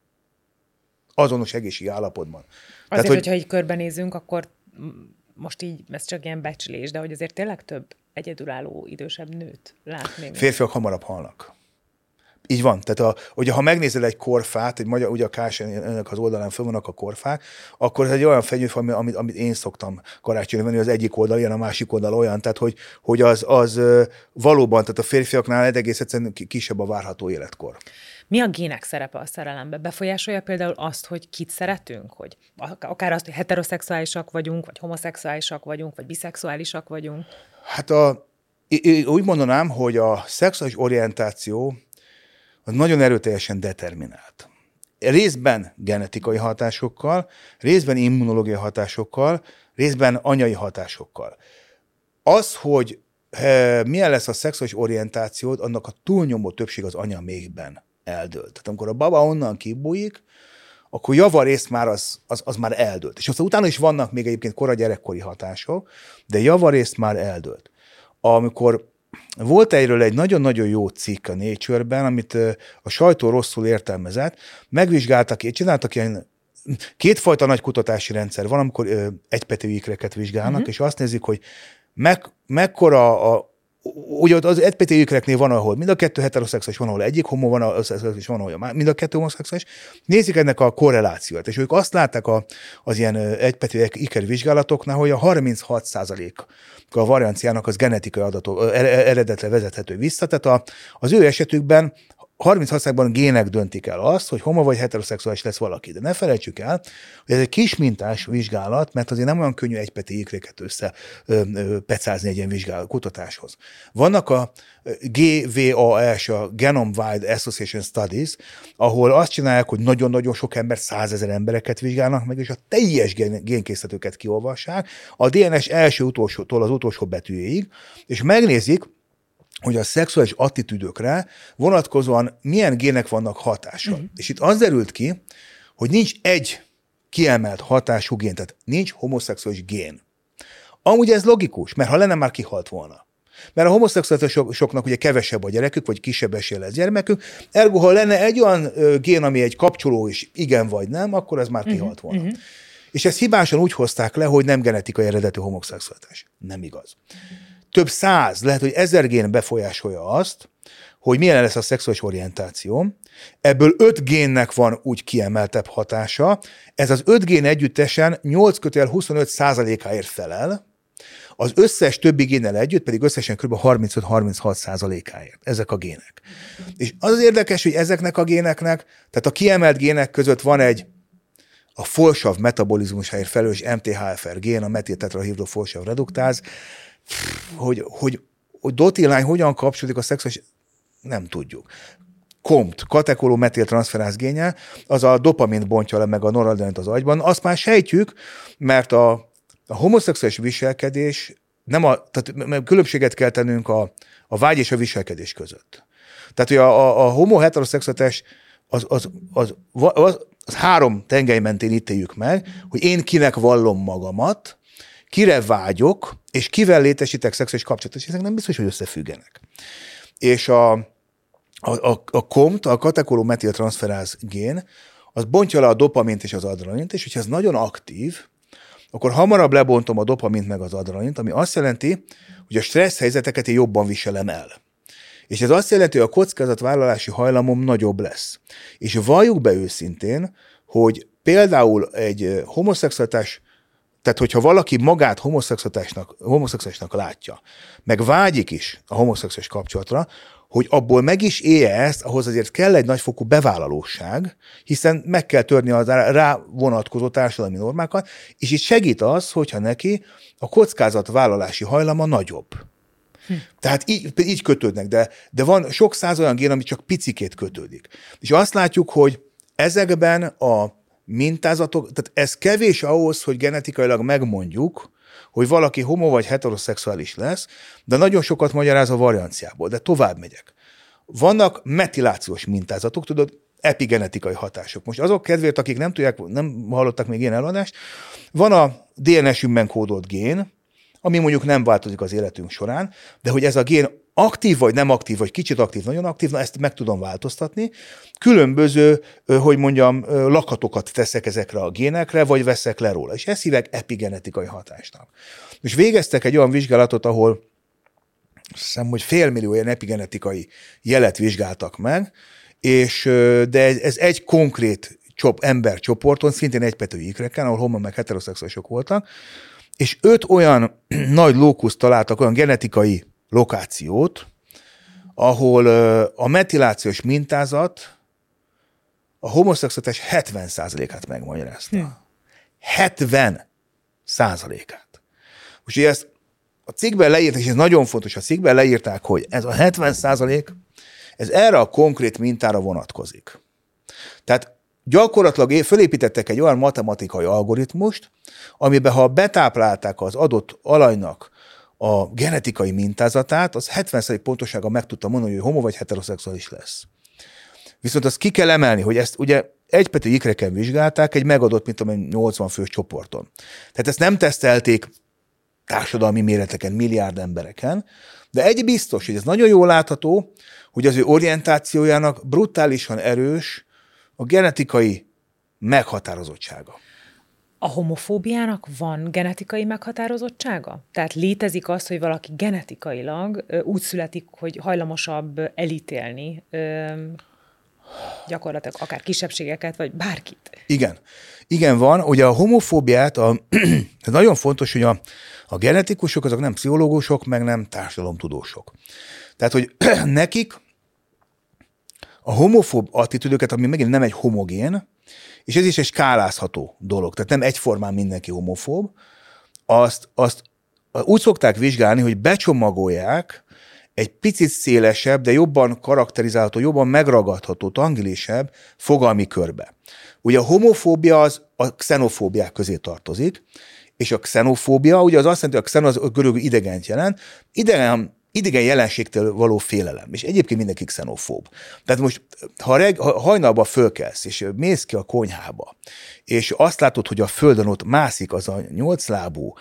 Speaker 1: Azonos egészségi állapotban.
Speaker 2: Azért, Tehát, hogy... hogyha így körbenézünk, akkor most így, ez csak ilyen becslés, de hogy azért tényleg több egyedülálló idősebb nőt látni.
Speaker 1: Férfiak hamarabb halnak. Így van. Tehát a, ugye, ha megnézel egy korfát, egy magyar, ugye a ká es en-nek az oldalán föl vannak a korfák, akkor ez egy olyan fenyőfa, amit, amit én szoktam karácsonyra venni, az egyik oldal ilyen, a másik oldal olyan, tehát hogy, hogy az, az valóban, tehát a férfiaknál egész egyszerűen kisebb a várható életkor.
Speaker 2: Mi a gének szerepe a szerelembe? Befolyásolja például azt, hogy kit szeretünk? Hogy akár azt, hogy heteroszexuálisak vagyunk, vagy homoszexuálisak vagyunk, vagy biszexuálisak vagyunk?
Speaker 1: Hát a, én úgy mondanám, hogy a szexuális orientáció az nagyon erőteljesen determinált. Részben genetikai hatásokkal, részben immunológiai hatásokkal, részben anyai hatásokkal. Az, hogy he, milyen lesz a szexuális orientációd, annak a túlnyomó többség az anya méhben eldőlt. Tehát amikor a baba onnan kibújik, akkor javarészt már az, az, az már eldőlt. És aztán utána is vannak még egyébként kora gyerekkori hatások, de javarészt már eldőlt. Amikor volt erről egy nagyon-nagyon jó cikk a Nature-ben, amit a sajtó rosszul értelmezett, megvizsgáltak, csináltak ilyen kétfajta nagy kutatási rendszer. Van, amikor egypetű ikreket vizsgálnak, uh-huh. és azt nézik, hogy meg, mekkora a ugye az egypetű ikreknél van, ahol mind a kettő heteroszexuális, van, ahol egyik homo van, és van, ahol mind a kettő homoszexuális. Nézik ennek a korrelációt, és ők azt látták a, az ilyen egypetű iker vizsgálatoknál, hogy a harminchat százalék a varianciának az genetikai adatok eredetre vezethető vissza, tehát a, az ő esetükben harminchat százalékban gének döntik el azt, hogy homo vagy heteroszexuális lesz valaki. De ne felejtsük el, hogy ez egy kis mintás vizsgálat, mert azért nem olyan könnyű egypetű ikréket össze ö, ö, pecázni egy ilyen vizsgálat kutatáshoz. Vannak a G V A S, a Genome-Wide Association Studies, ahol azt csinálják, hogy nagyon-nagyon sok ember, százezer embereket vizsgálnak meg, és a teljes gén, génkészletüket kiolvassák, a dé en es első utolsótól az utolsó betűjéig, és megnézik, hogy a szexuális attitűdökre vonatkozóan milyen gének vannak hatással. Mm. És itt az derült ki, hogy nincs egy kiemelt hatású gén, tehát nincs homoszexuális gén. Amúgy ez logikus, mert ha lenne, már kihalt volna. Mert a homoszexuálisoknak ugye kevesebb a gyerekük, vagy kisebb esélye lesz gyermekük, ergo, ha lenne egy olyan gén, ami egy kapcsoló is igen vagy nem, akkor ez már kihalt volna. Mm-hmm. És ezt hibásan úgy hozták le, hogy nem genetikai eredetű homoszexualitás. Nem igaz. Több száz, lehet, hogy ezer gén befolyásolja azt, hogy milyen lesz a szexuális orientáció. Ebből öt génnek van úgy kiemeltebb hatása. Ez az öt gén együttesen nyolc kötőjel huszonöt százalékáért felel, az összes többi génnel együtt pedig összesen kb. harmincöt-harminchat százalékáért. Ezek a gének. És az az érdekes, hogy ezeknek a géneknek, tehát a kiemelt gének között van egy a folsav metabolizmusáért felelős em té há ef er gén, a metiltetrahidrofolsav reduktáz, hogy, hogy, hogy dotilány hogyan kapcsolódik a szexuális, nem tudjuk. komt, katekoló-metiltranszferáz génje, az a dopamint bontja le meg a noradrenalint az agyban. Azt már sejtjük, mert a, a homoszexuális viselkedés, nem a, tehát különbséget kell tennünk a, a vágy és a viselkedés között. Tehát, hogy a, a, a homo-heteroszexualitás az, az, az, az, az, az három tengely mentén ítéljük meg, hogy én kinek vallom magamat, kire vágyok, és kivel létesítek szexuális kapcsolatot, és ezek nem biztos, hogy összefüggenek. És a, a, a, a komt, a katekoló-metiltranszferáz gén, az bontja le a dopamint és az adrenalint, és hogyha ez nagyon aktív, akkor hamarabb lebontom a dopamint meg az adrenalint, ami azt jelenti, hogy a stressz helyzeteket én jobban viselem el. És ez azt jelenti, hogy a kockázatvállalási hajlamom nagyobb lesz. És valljuk be őszintén, hogy például egy homoszexualitás, tehát hogyha valaki magát homoszexualitásnak, homoszexuálisnak látja, meg vágyik is a homoszexuális kapcsolatra, hogy abból meg is élje ezt, ahhoz azért kell egy nagyfokú bevállalóság, hiszen meg kell törni az rá vonatkozó társadalmi normákat, és itt segít az, hogyha neki a kockázatvállalási hajlama nagyobb. Hm. Tehát így, így kötődnek, de, de van sok száz olyan gén, ami csak picikét kötődik. És azt látjuk, hogy ezekben a mintázatok, tehát ez kevés ahhoz, hogy genetikailag megmondjuk, hogy valaki homo vagy heteroszexuális lesz, de nagyon sokat magyaráz a varianciából, de tovább megyek. Vannak metilációs mintázatok, tudod, epigenetikai hatások. Most azok kedvéért, akik nem tudják, nem hallottak még ilyen előadást, van a dé en es-ünkben kódolt gén, ami mondjuk nem változik az életünk során, de hogy ez a gén aktív vagy nem aktív, vagy kicsit aktív, nagyon aktív, na ezt meg tudom változtatni. Különböző, hogy mondjam, lakatokat teszek ezekre a génekre, vagy veszek le róla. És ezt hívják epigenetikai hatásnak. És végeztek egy olyan vizsgálatot, ahol azt hiszem, hogy félmillió ilyen epigenetikai jelet vizsgáltak meg, és, de ez, ez egy konkrét csop, embercsoporton, szintén egypetű ikreken, ahol homo meg heteroszexuálisok voltak, és öt olyan nagy lókuszt találtak, olyan genetikai lokációt, ahol a metilációs mintázat a homoszexualitás hetven százalékát megmagyarázta. Hmm. hetven százalékát. Úgyhogy ezt a cikkben leírták, és ez nagyon fontos, a cikkben leírták, hogy ez a hetven százalék, ez erre a konkrét mintára vonatkozik. Tehát gyakorlatilag fölépítettek egy olyan matematikai algoritmust, amiben ha betáplálták az adott alanynak a genetikai mintázatát, az hetven százalék pontosága meg tudta mondani, hogy homo vagy heteroszexuális lesz. Viszont azt ki kell emelni, hogy ezt ugye egypetű ikreken vizsgálták egy megadott, mint tudom, nyolcvan fős csoporton. Tehát ezt nem tesztelték társadalmi méreteken, milliárd embereken, de egy biztos, hogy ez nagyon jól látható, hogy az ő orientációjának brutálisan erős a genetikai meghatározottsága.
Speaker 2: A homofóbiának van genetikai meghatározottsága? Tehát létezik az, hogy valaki genetikailag úgy születik, hogy hajlamosabb elítélni gyakorlatilag akár kisebbségeket, vagy bárkit?
Speaker 1: Igen. Igen, van. Ugye a homofóbiát, a, nagyon fontos, hogy a, a genetikusok azok nem pszichológusok, meg nem társadalomtudósok. Tehát, hogy nekik a homofób attitűdöket, ami megint nem egy homogén, és ez is egy skálázható dolog, tehát nem egyformán mindenki homofób, azt, azt úgy szokták vizsgálni, hogy becsomagolják egy picit szélesebb, de jobban karakterizálható, jobban megragadható, tangilisebb fogalmi körbe. Ugye a homofóbia az a xenofóbiák közé tartozik, és a xenofóbia, ugye az azt jelenti, hogy a xen az a görög idegent jelent, idegen idegen jelenségtől való félelem, és egyébként mindenki xenofób. Tehát most, ha, reg, ha hajnalban fölkelsz, és mész ki a konyhába, és azt látod, hogy a földön ott mászik az a nyolclábú,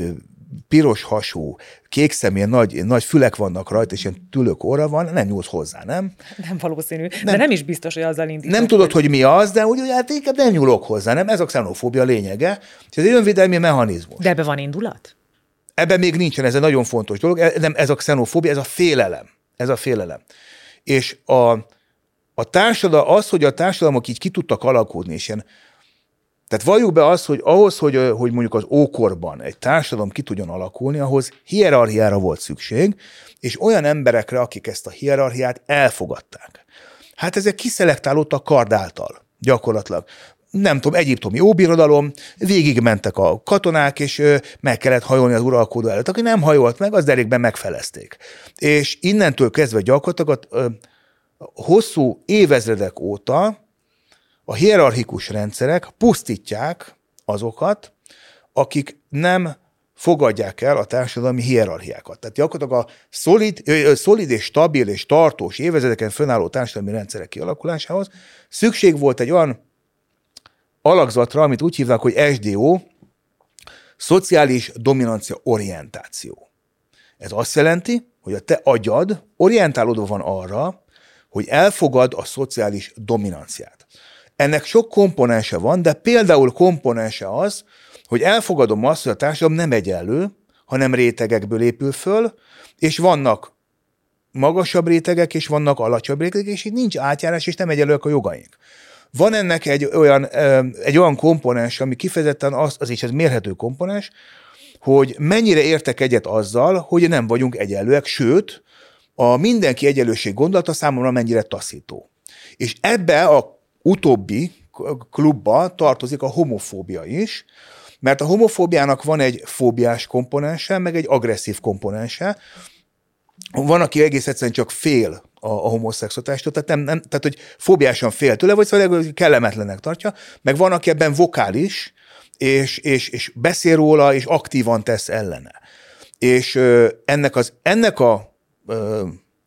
Speaker 1: piros hasú, kék személy, nagy, nagy fülek vannak rajta, és ilyen tülök orra van, nem nyúlsz hozzá, nem?
Speaker 2: Nem valószínű, nem, de nem is biztos, hogy azzal indítok.
Speaker 1: Nem tudod, hogy mi az, de úgy, hát inkább nem nyúlok hozzá, nem? Ez a xenofóbia lényege, és ez egy önvédelmi mechanizmus.
Speaker 2: De ebbe van indulat?
Speaker 1: Ebben még nincsen, ez egy nagyon fontos dolog, nem ez a xenofóbia, ez a félelem. Ez a félelem. És a, a társadalom, az, hogy a társadalmak így ki tudtak alakulni, és ilyen, tehát valljuk be azt, hogy ahhoz, hogy, hogy mondjuk az ókorban egy társadalom ki tudjon alakulni, ahhoz hierarchiára volt szükség, és olyan emberekre, akik ezt a hierarchiát elfogadták. Hát ezek kiszelektálódtak kard által, gyakorlatilag. Nem tudom, egyiptomi óbirodalom, végig mentek a katonák, és meg kellett hajolni az uralkodó előtt. Aki nem hajolt meg, az derékben megfelezték. És innentől kezdve gyakorlatilag a hosszú évezredek óta a hierarchikus rendszerek pusztítják azokat, akik nem fogadják el a társadalmi hierarchiákat. Tehát gyakorlatilag a szolid, szolid és stabil és tartós évezredeken fönnálló társadalmi rendszerek kialakulásához szükség volt egy olyan alakzatra, amit úgy hívnak, hogy es dé o, szociális dominancia orientáció. Ez azt jelenti, hogy a te agyad orientálódva van arra, hogy elfogad a szociális dominanciát. Ennek sok komponense van, de például komponense az, hogy elfogadom azt, hogy a társadalom nem egyenlő, hanem rétegekből épül föl, és vannak magasabb rétegek, és vannak alacsonyabb rétegek, és itt nincs átjárás, és nem egyenlőek a jogaink. Van ennek egy olyan, egy olyan komponens, ami kifejezetten az, az is ez mérhető komponens, hogy mennyire értek egyet azzal, hogy nem vagyunk egyenlőek, sőt, a mindenki egyenlőség gondolata számomra mennyire taszító. És ebbe a utóbbi klubba tartozik a homofóbia is, mert a homofóbiának van egy fóbiás komponense, meg egy agresszív komponense. Van, aki egész egyszerűen csak fél a, a homoszexualitástól, tehát, nem, nem, tehát hogy fóbiásan fél tőle, vagy szóval kellemetlennek tartja, meg van, aki ebben vokális, és, és, és beszél róla, és aktívan tesz ellene. És ö, ennek, az, ennek a ö,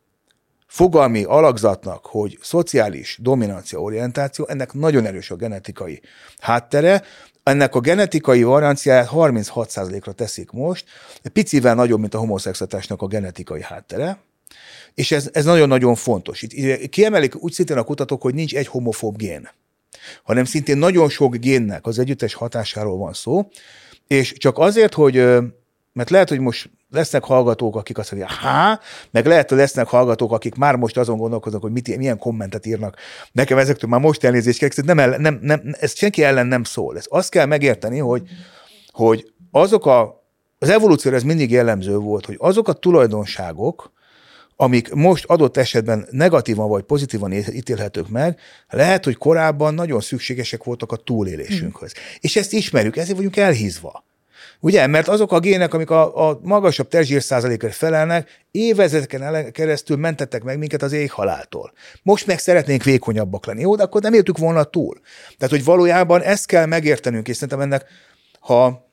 Speaker 1: fogalmi alakzatnak, hogy szociális dominancia orientáció, ennek nagyon erős a genetikai háttere. Ennek a genetikai varianciáját harminchat százalékra teszik most, picivel nagyobb, mint a homoszexualitásnak a genetikai háttere, és ez, ez nagyon-nagyon fontos. Itt kiemelik úgy szintén a kutatók, hogy nincs egy homofób gén, hanem szintén nagyon sok génnek az együttes hatásáról van szó, és csak azért, hogy, mert lehet, hogy most lesznek hallgatók, akik azt mondják, há, meg lehet, hogy lesznek hallgatók, akik már most azon gondolkoznak, hogy mit, milyen kommentet írnak. Nekem ezektől már most elnézést kell, nem, nem, nem, ez senki ellen nem szól. Ez azt kell megérteni, hogy, hogy azok a, az evolúcióra ez mindig jellemző volt, hogy azok a tulajdonságok, amik most adott esetben negatívan vagy pozitívan ítélhetők meg, lehet, hogy korábban nagyon szükségesek voltak a túlélésünkhöz. Mm. És ezt ismerjük, ezért vagyunk elhízva. Ugye? Mert azok a gének, amik a, a magasabb testzsír százalékra felelnek, évezredeken keresztül mentettek meg minket az éghaláltól. Most meg szeretnénk vékonyabbak lenni. Jó, de akkor nem éltük volna túl. Tehát, hogy valójában ezt kell megértenünk, és szerintem ennek, ha,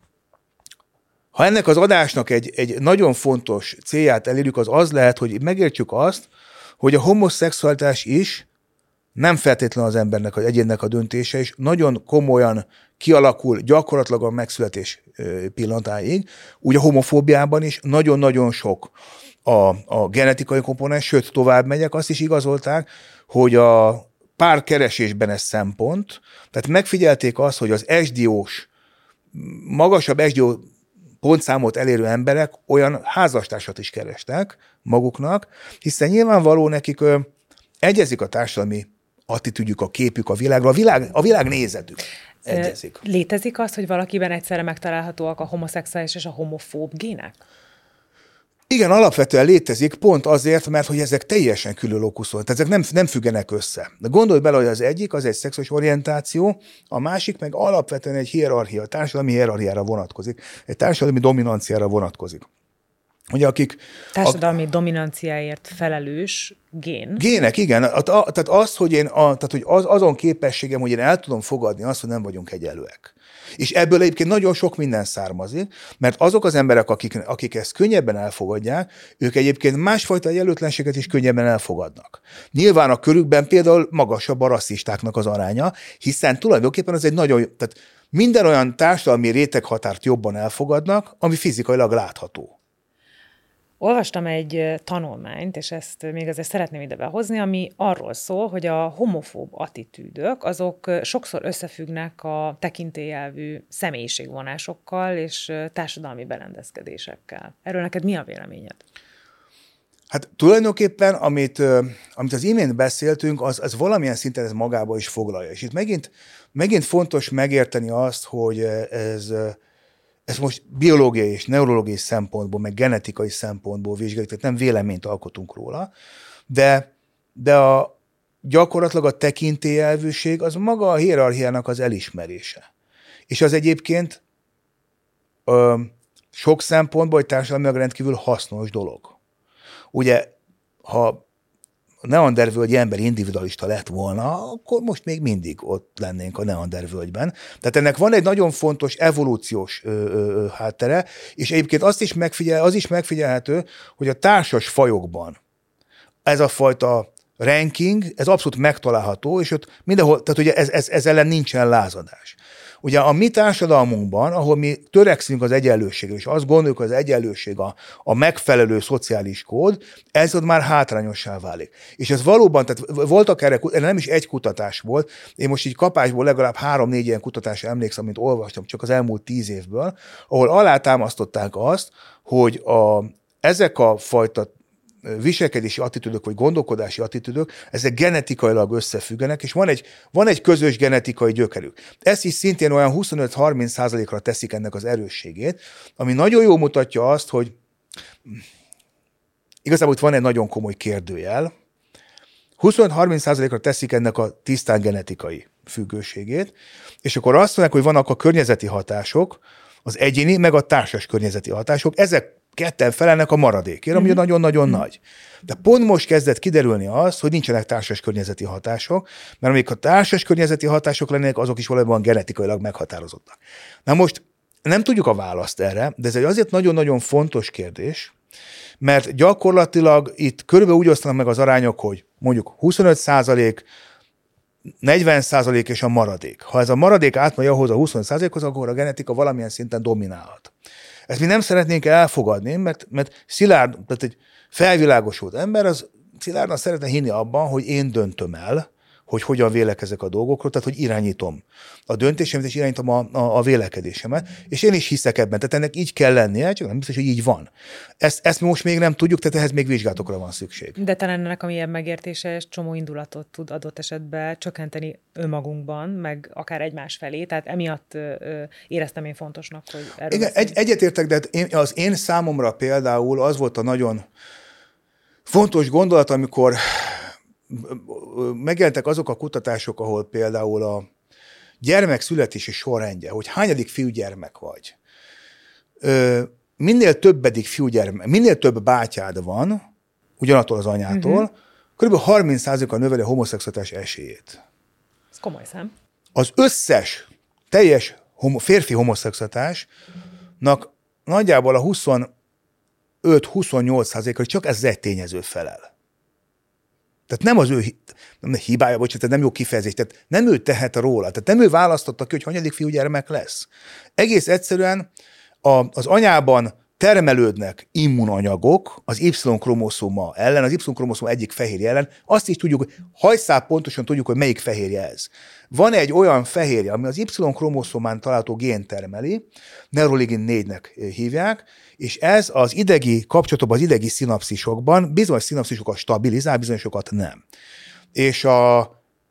Speaker 1: ha ennek az adásnak egy, egy nagyon fontos célját elérjük, az az lehet, hogy megértsük azt, hogy a homoszexualitás is nem feltétlenül az embernek, az egyénnek a döntése, és nagyon komolyan kialakul gyakorlatilag a megszületés pillanatáig. Úgy a homofóbiában is nagyon-nagyon sok a, a genetikai komponens, sőt, tovább megyek, azt is igazolták, hogy a párkeresésben ez szempont, tehát megfigyelték azt, hogy az es dé ó-s magasabb es dé o pontszámot elérő emberek olyan házastársat is kerestek maguknak, hiszen nyilvánvaló nekik ö, egyezik a társadalmi attitűdjük, a képük a világra, a világ, a világ nézetük egyezik.
Speaker 2: Létezik az, hogy valakiben egyszerre megtalálhatóak a homoszexuális és a homofób gének?
Speaker 1: Igen, alapvetően létezik, pont azért, mert hogy ezek teljesen külön lókuszol, tehát ezek nem, nem függenek össze. De gondolj bele, hogy az egyik, az egy szexuális orientáció, a másik meg alapvetően egy hierarchia, a társadalmi hierarchiára vonatkozik, egy társadalmi dominanciára vonatkozik. Ugye akik...
Speaker 2: Társadalmi a, dominanciáért felelős gén.
Speaker 1: Gének, igen. A, a, tehát az, hogy én, a, tehát, hogy az, azon képességem, hogy én el tudom fogadni azt, hogy nem vagyunk egyenlőek. És ebből egyébként nagyon sok minden származik, mert azok az emberek, akik, akik ezt könnyebben elfogadják, ők egyébként másfajta jelöltlenséget is könnyebben elfogadnak. Nyilván a körükben például magasabb a rasszistáknak az aránya, hiszen tulajdonképpen az egy nagyon, tehát minden olyan társadalmi réteghatárt jobban elfogadnak, ami fizikailag látható.
Speaker 2: Olvastam egy tanulmányt, és ezt még azért szeretném ide behozni, ami arról szól, hogy a homofób attitűdök, azok sokszor összefüggnek a tekintélyelvű személyiségvonásokkal és társadalmi berendezkedésekkel. Erről neked mi a véleményed?
Speaker 1: Hát tulajdonképpen, amit, amit az imént beszéltünk, az, az valamilyen szinten ez magába is foglalja. És itt megint, megint fontos megérteni azt, hogy ez... Ezt most biológiai és neurológiai szempontból, meg genetikai szempontból vizsgáljuk, tehát nem véleményt alkotunk róla, de, de a, gyakorlatilag a tekintélyelvűség az maga a hierarchiának az elismerése. És az egyébként ö, sok szempontból egy társadalmilag rendkívül hasznos dolog. Ugye, ha a neandervölgyi ember individualista lett volna, akkor most még mindig ott lennénk a neandervölgyben. Tehát ennek van egy nagyon fontos evolúciós ö, ö, háttere, és egyébként azt is megfigyel, az is megfigyelhető, hogy a társas fajokban ez a fajta ranking, ez abszolút megtalálható, és ott mindenhol, tehát ugye ez, ez, ez ellen nincsen lázadás. Ugye a mi társadalmunkban, ahol mi törekszünk az egyenlőségre, és azt gondoljuk, hogy az egyenlőség a, a megfelelő szociális kód, ez ott már hátrányossá válik. És ez valóban, tehát voltak erre, nem is egy kutatás volt, én most így kapásból legalább három-négy ilyen kutatásra emlékszem, amit olvastam csak az elmúlt tíz évből, ahol alátámasztották azt, hogy a, ezek a fajta viselkedési attitűdök, vagy gondolkodási attitűdök, ezek genetikailag összefüggenek, és van egy, van egy közös genetikai gyökerük. Ez is szintén olyan huszonöt-harminc százalékra teszik ennek az erősségét, ami nagyon jól mutatja azt, hogy igazából itt van egy nagyon komoly kérdőjel, huszonöt-harminc százalékra teszik ennek a tisztán genetikai függőségét, és akkor azt mondják, hogy vannak a környezeti hatások, az egyéni, meg a társas környezeti hatások, ezek ketten felelnek a maradékért, ami mm-hmm. nagyon-nagyon mm-hmm. nagy. De pont most kezdett kiderülni az, hogy nincsenek társas környezeti hatások, mert amíg a társas környezeti hatások lennének, azok is valójában genetikailag meghatározottak. Na most nem tudjuk a választ erre, de ez egy azért nagyon-nagyon fontos kérdés, mert gyakorlatilag itt körülbelül úgy osztanak meg az arányok, hogy mondjuk huszonöt százalék, negyven százalék és a maradék. Ha ez a maradék átmegy ahhoz a huszonöt százalékhoz, akkor a genetika valamilyen szinten dominálhat. Ezt mi nem szeretnénk elfogadni, mert, mert szilárd, tehát egy felvilágosult ember, az szilárdan szeretne hinni abban, hogy én döntöm el, hogy hogyan vélekezek a dolgokról, tehát hogy irányítom a döntésemet, és irányítom a, a, a vélekedésemet, és én is hiszek ebben, tehát ennek így kell lennie, csak nem biztos, hogy így van. Ezt, ezt most még nem tudjuk, tehát ehhez még vizsgálatokra van szükség.
Speaker 2: De talán ennek a mélyebb megértése és csomó indulatot tud adott esetben csökkenteni önmagunkban, meg akár egymás felé, tehát emiatt ö, ö, éreztem én fontosnak, hogy erről
Speaker 1: Igen, egy, egyetértek, de én, az én számomra például az volt a nagyon fontos gondolat, amikor megjelentek azok a kutatások, ahol például a gyermek születési sorrendje, hogy hányadik fiúgyermek vagy. Minél többedik fiúgyermek, minél több bátyád van, ugyanattól az anyától, uh-huh. kb. harminc százalékkal növeli a homoszexualitás esélyét.
Speaker 2: Ez komoly szám.
Speaker 1: Az összes teljes homo, férfi homoszexualitásnak nagyjából a huszonöt-huszonnyolc százalékkal csak ez egy tényező felel. Tehát nem az ő nem hibája, bocsánat, tehát nem jó kifejezés, tehát nem ő tehet róla, tehát nem ő választotta ki, hogy hanyadik fiúgyermek lesz. Egész egyszerűen a, az anyában termelődnek immunanyagok az Y-kromoszóma ellen, az Y-kromoszóma egyik fehérje ellen. Azt is tudjuk, hogy hajszál pontosan tudjuk, hogy melyik fehérje ez. Van egy olyan fehérje, ami az Y-kromoszómán található gént termeli, neuroligin négynek hívják, és ez az idegi kapcsolatban, az idegi szinapszisokban bizonyos szinapszisokat stabilizál, bizonyosokat nem. És a,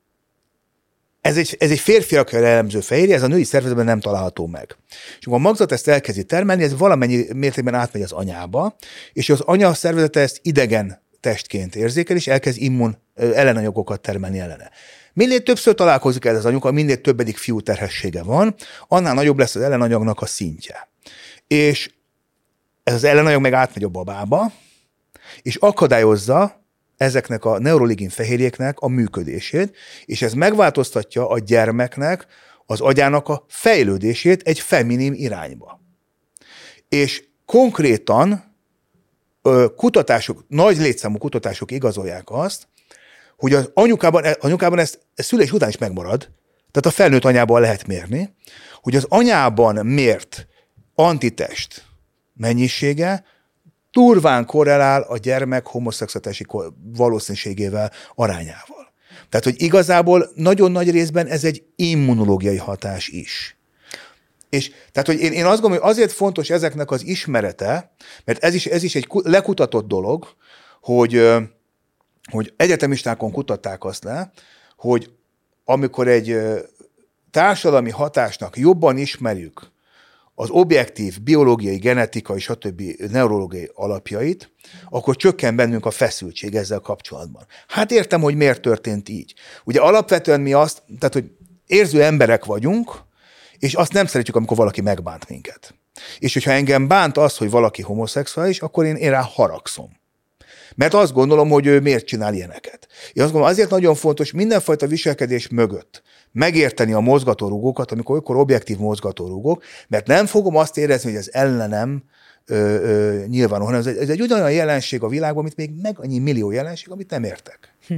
Speaker 1: ez, egy, ez egy férfiakra jellemző fehérje, ez a női szervezetben nem található meg. És amikor a magzat ezt elkezdi termelni, ez valamennyi mértékben átmegy az anyába, és az anya szervezete ezt idegen testként érzékel, és elkezd immun ellenanyagokat termelni ellene. Minél többször találkozik ez az anyuka, minél többedik fiú terhessége van, annál nagyobb lesz az ellenanyagnak a szintje. És ez az ellenanyag meg átmegy a babába, és akadályozza ezeknek a neuroligin fehérjéknek a működését, és ez megváltoztatja a gyermeknek, az agyának a fejlődését egy feminin irányba. És konkrétan kutatások, nagy létszámú kutatások igazolják azt, hogy az anyukában, anyukában ez, ez szülés után is megmarad, tehát a felnőtt anyában lehet mérni, hogy az anyában mért antitest mennyisége durván korrelál a gyermek homoszexualitási valószínűségével, arányával. Tehát, hogy igazából nagyon nagy részben ez egy immunológiai hatás is. És tehát, hogy én, én azt gondolom, hogy azért fontos ezeknek az ismerete, mert ez is, ez is egy lekutatott dolog, hogy, hogy egyetemistákon kutatták azt le, hogy amikor egy társadalmi hatásnak jobban ismerjük az objektív, biológiai, genetikai, stb. Neurológiai alapjait, akkor csökken bennünk a feszültség ezzel kapcsolatban. Hát értem, hogy miért történt így. Ugye alapvetően mi azt, tehát, hogy érző emberek vagyunk, és azt nem szeretjük, amikor valaki megbánt minket. És hogyha engem bánt az, hogy valaki homoszexuális, akkor én, én rá haragszom. Mert azt gondolom, hogy ő miért csinál ilyeneket. Én azt gondolom, azért nagyon fontos mindenfajta viselkedés mögött megérteni a mozgatórugókat, amikor olykor objektív mozgatórugók, mert nem fogom azt érezni, hogy ez ellenem ö, ö, nyilvánul, hanem ez egy, ez egy ugyanolyan jelenség a világban, amit még meg annyi millió jelenség, amit nem értek. Hm.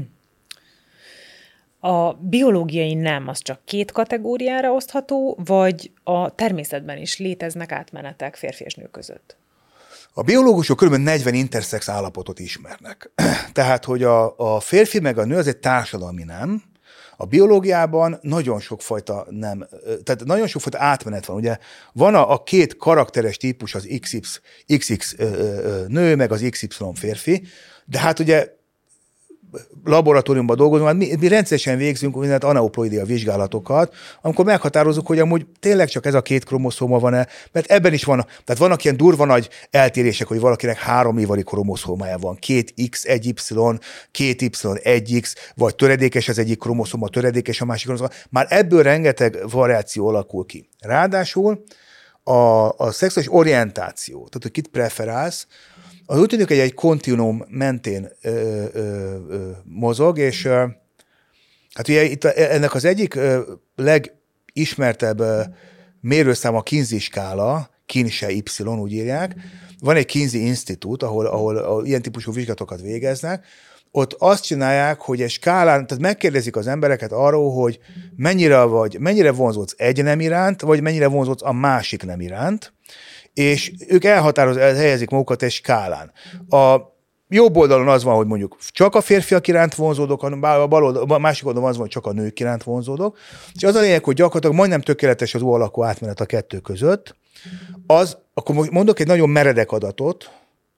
Speaker 2: A biológiai nem az csak két kategóriára osztható, vagy a természetben is léteznek átmenetek férfi és nő között?
Speaker 1: A biológusok kb. negyven interszex állapotot ismernek. Tehát, hogy a, a férfi meg a nő az egy társadalmi nem. A biológiában nagyon sokfajta nem, tehát nagyon sokfajta átmenet van. Ugye van a, a két karakteres típus, az iksz iksz, iksz iksz nő, meg az iksz ipszilon férfi, de hát ugye laboratóriumban dolgozunk, hát mi, mi rendszeresen végzünk úgynevezett aneuploidia vizsgálatokat, amikor meghatározzuk, hogy amúgy tényleg csak ez a két kromoszóma van-e, mert ebben is van, tehát vannak ilyen durva nagy eltérések, hogy valakinek három évari kromoszómája van, két X, egy Y, két Y, egy X, vagy töredékes az egyik kromoszóma, töredékes a másik kromoszóma. Már ebből rengeteg variáció alakul ki. Ráadásul a, a szexuális orientáció, tehát hogy kit preferálsz, az úgy tűnik, hogy egy kontinuum mentén ö, ö, ö, mozog, és ö, hát ugye itt ennek az egyik ö, legismertebb ö, mérőszám a Kinsey skála, Kinsey Y, úgy írják. Van egy Kinsey Institute, ahol, ahol, ahol ilyen típusú vizsgálatokat végeznek. Ott azt csinálják, hogy egy skálán, tehát megkérdezik az embereket arról, hogy mennyire, vagy, mennyire vonzódsz egy nem iránt, vagy mennyire vonzódsz a másik nem iránt, és ők elhatároz, helyezik magukat egy skálán. A jobb oldalon az van, hogy mondjuk csak a férfiak iránt vonzódok, a, bal oldalon, a másik oldalon az van, hogy csak a nők iránt vonzódok. És az a lényeg, hogy gyakorlatilag majdnem tökéletes az ó-alakú átmenet a kettő között. Az, akkor mondok egy nagyon meredek adatot,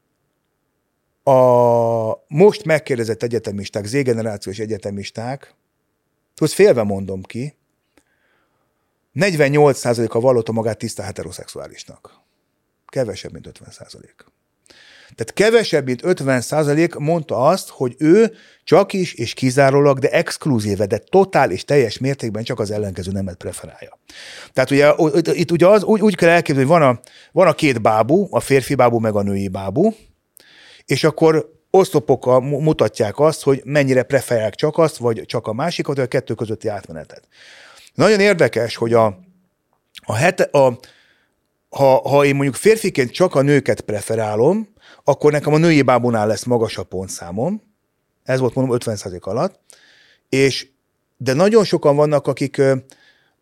Speaker 1: a most megkérdezett egyetemisták, Z-generációs egyetemisták, azt félve mondom ki, negyvennyolc százaléka vallotta magát tiszta heteroszexuálisnak. Kevesebb, mint ötven százalék. Tehát kevesebb, mint ötven százalék mondta azt, hogy ő csak is és kizárólag, de exkluzíve, de totál és teljes mértékben csak az ellenkező nemet preferálja. Tehát ugye itt ugye az, úgy, úgy kell elképzelni, hogy van a, van a két bábú, a férfi bábú meg a női bábú, és akkor oszlopokkal mutatják azt, hogy mennyire preferálják csak azt, vagy csak a másikat, vagy a kettő közötti átmenetet. Nagyon érdekes, hogy a, a, hete, a ha, ha én mondjuk férfiként csak a nőket preferálom, akkor nekem a női bábunál lesz magasabb pontszámom. Ez volt mondom ötven százalék alatt. És, de nagyon sokan vannak, akik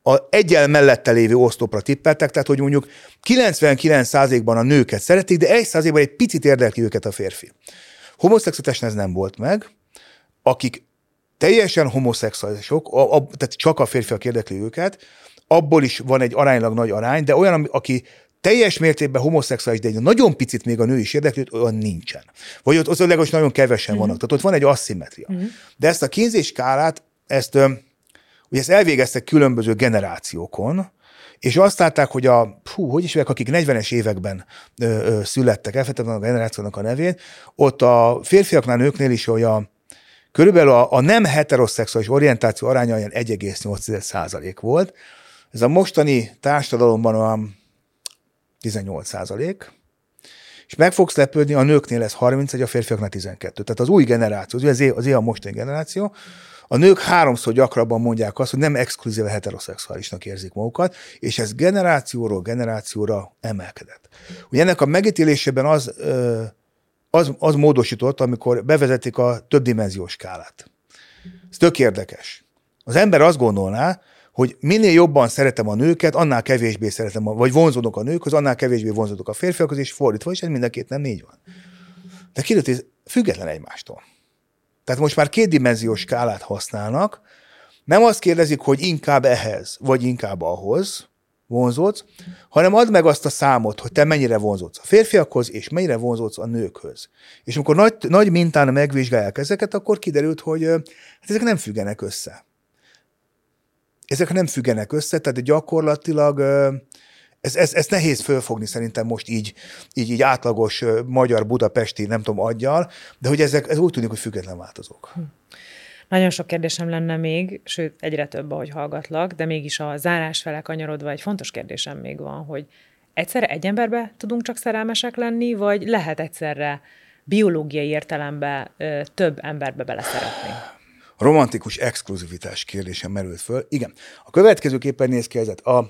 Speaker 1: a egyel mellette lévő oszlopra tippeltek, tehát hogy mondjuk kilencvenkilenc százalékban a nőket szeretik, de egy százalékban egy picit érdekli őket a férfi. Homoszexuálisan ez nem volt meg, akik teljesen homoszexuálisok, a, a, tehát csak a férfiak érdekli őket, abból is van egy aránylag nagy arány, de olyan, aki teljes mértékben homoszexuális, de egy nagyon picit még a nő is érdekli, olyan nincsen. Vagy ott, ott legalábbis nagyon kevesen mm-hmm. vannak, tehát ott van egy aszimmetria. Mm-hmm. De ezt a kínzés skálát, ezt, ugye ezt elvégeztek különböző generációkon, és azt látták, hogy a, hú, hogy is vagyok, akik negyvenes években ö, ö, születtek, elfelejtettem a generációnak a nevén, ott a férfiaknál, nőknél is, hogy a körülbelül a, a nem heteroszexuális orientáció aránya olyan egy egész nyolc százalék volt. Ez a mostani társadalomban olyan tizennyolc százalék, és meg fogsz lepődni, a nőknél ez harminc, a férfiaknál tizenkettő. Tehát az új generáció, az az a mostani generáció, a nők háromszor gyakrabban mondják azt, hogy nem exkluzíve heteroszexuálisnak érzik magukat, és ez generációról generációra emelkedett. Ugye ennek a megítélésében az, az, az módosított, amikor bevezetik a többdimenziós skálát. Ez tök érdekes. Az ember azt gondolná, hogy minél jobban szeretem a nőket, annál kevésbé szeretem, vagy vonzódok a nőkhöz, annál kevésbé vonzódok a férfiakhoz, és fordítva, és ez mind a két nem így van. De kiderült, ez független egymástól. Tehát most már kétdimenziós skálát használnak, nem azt kérdezik, hogy inkább ehhez, vagy inkább ahhoz vonzódsz, hanem add meg azt a számot, hogy te mennyire vonzódsz a férfiakhoz, és mennyire vonzódsz a nőkhöz. És amikor nagy, nagy mintán megvizsgálják ezeket, akkor kiderült, hogy hát ezek nem függenek össze. Ezek nem függenek össze, tehát gyakorlatilag ez, ez, ez nehéz fölfogni szerintem most így, így, így átlagos magyar, budapesti, nem tudom, aggyal, de hogy ezek, ez úgy tűnik, hogy független változók. Hm.
Speaker 2: Nagyon sok kérdésem lenne még, sőt, egyre több, ahogy hallgatlak, de mégis a zárás fele kanyarodva egy fontos kérdésem még van, hogy egyszerre egy emberbe tudunk csak szerelmesek lenni, vagy lehet egyszerre biológiai értelemben több emberbe beleszeretni?
Speaker 1: A romantikus exkluzivitás kérdése merült föl. Igen. A következőképpen néz ki ez. A,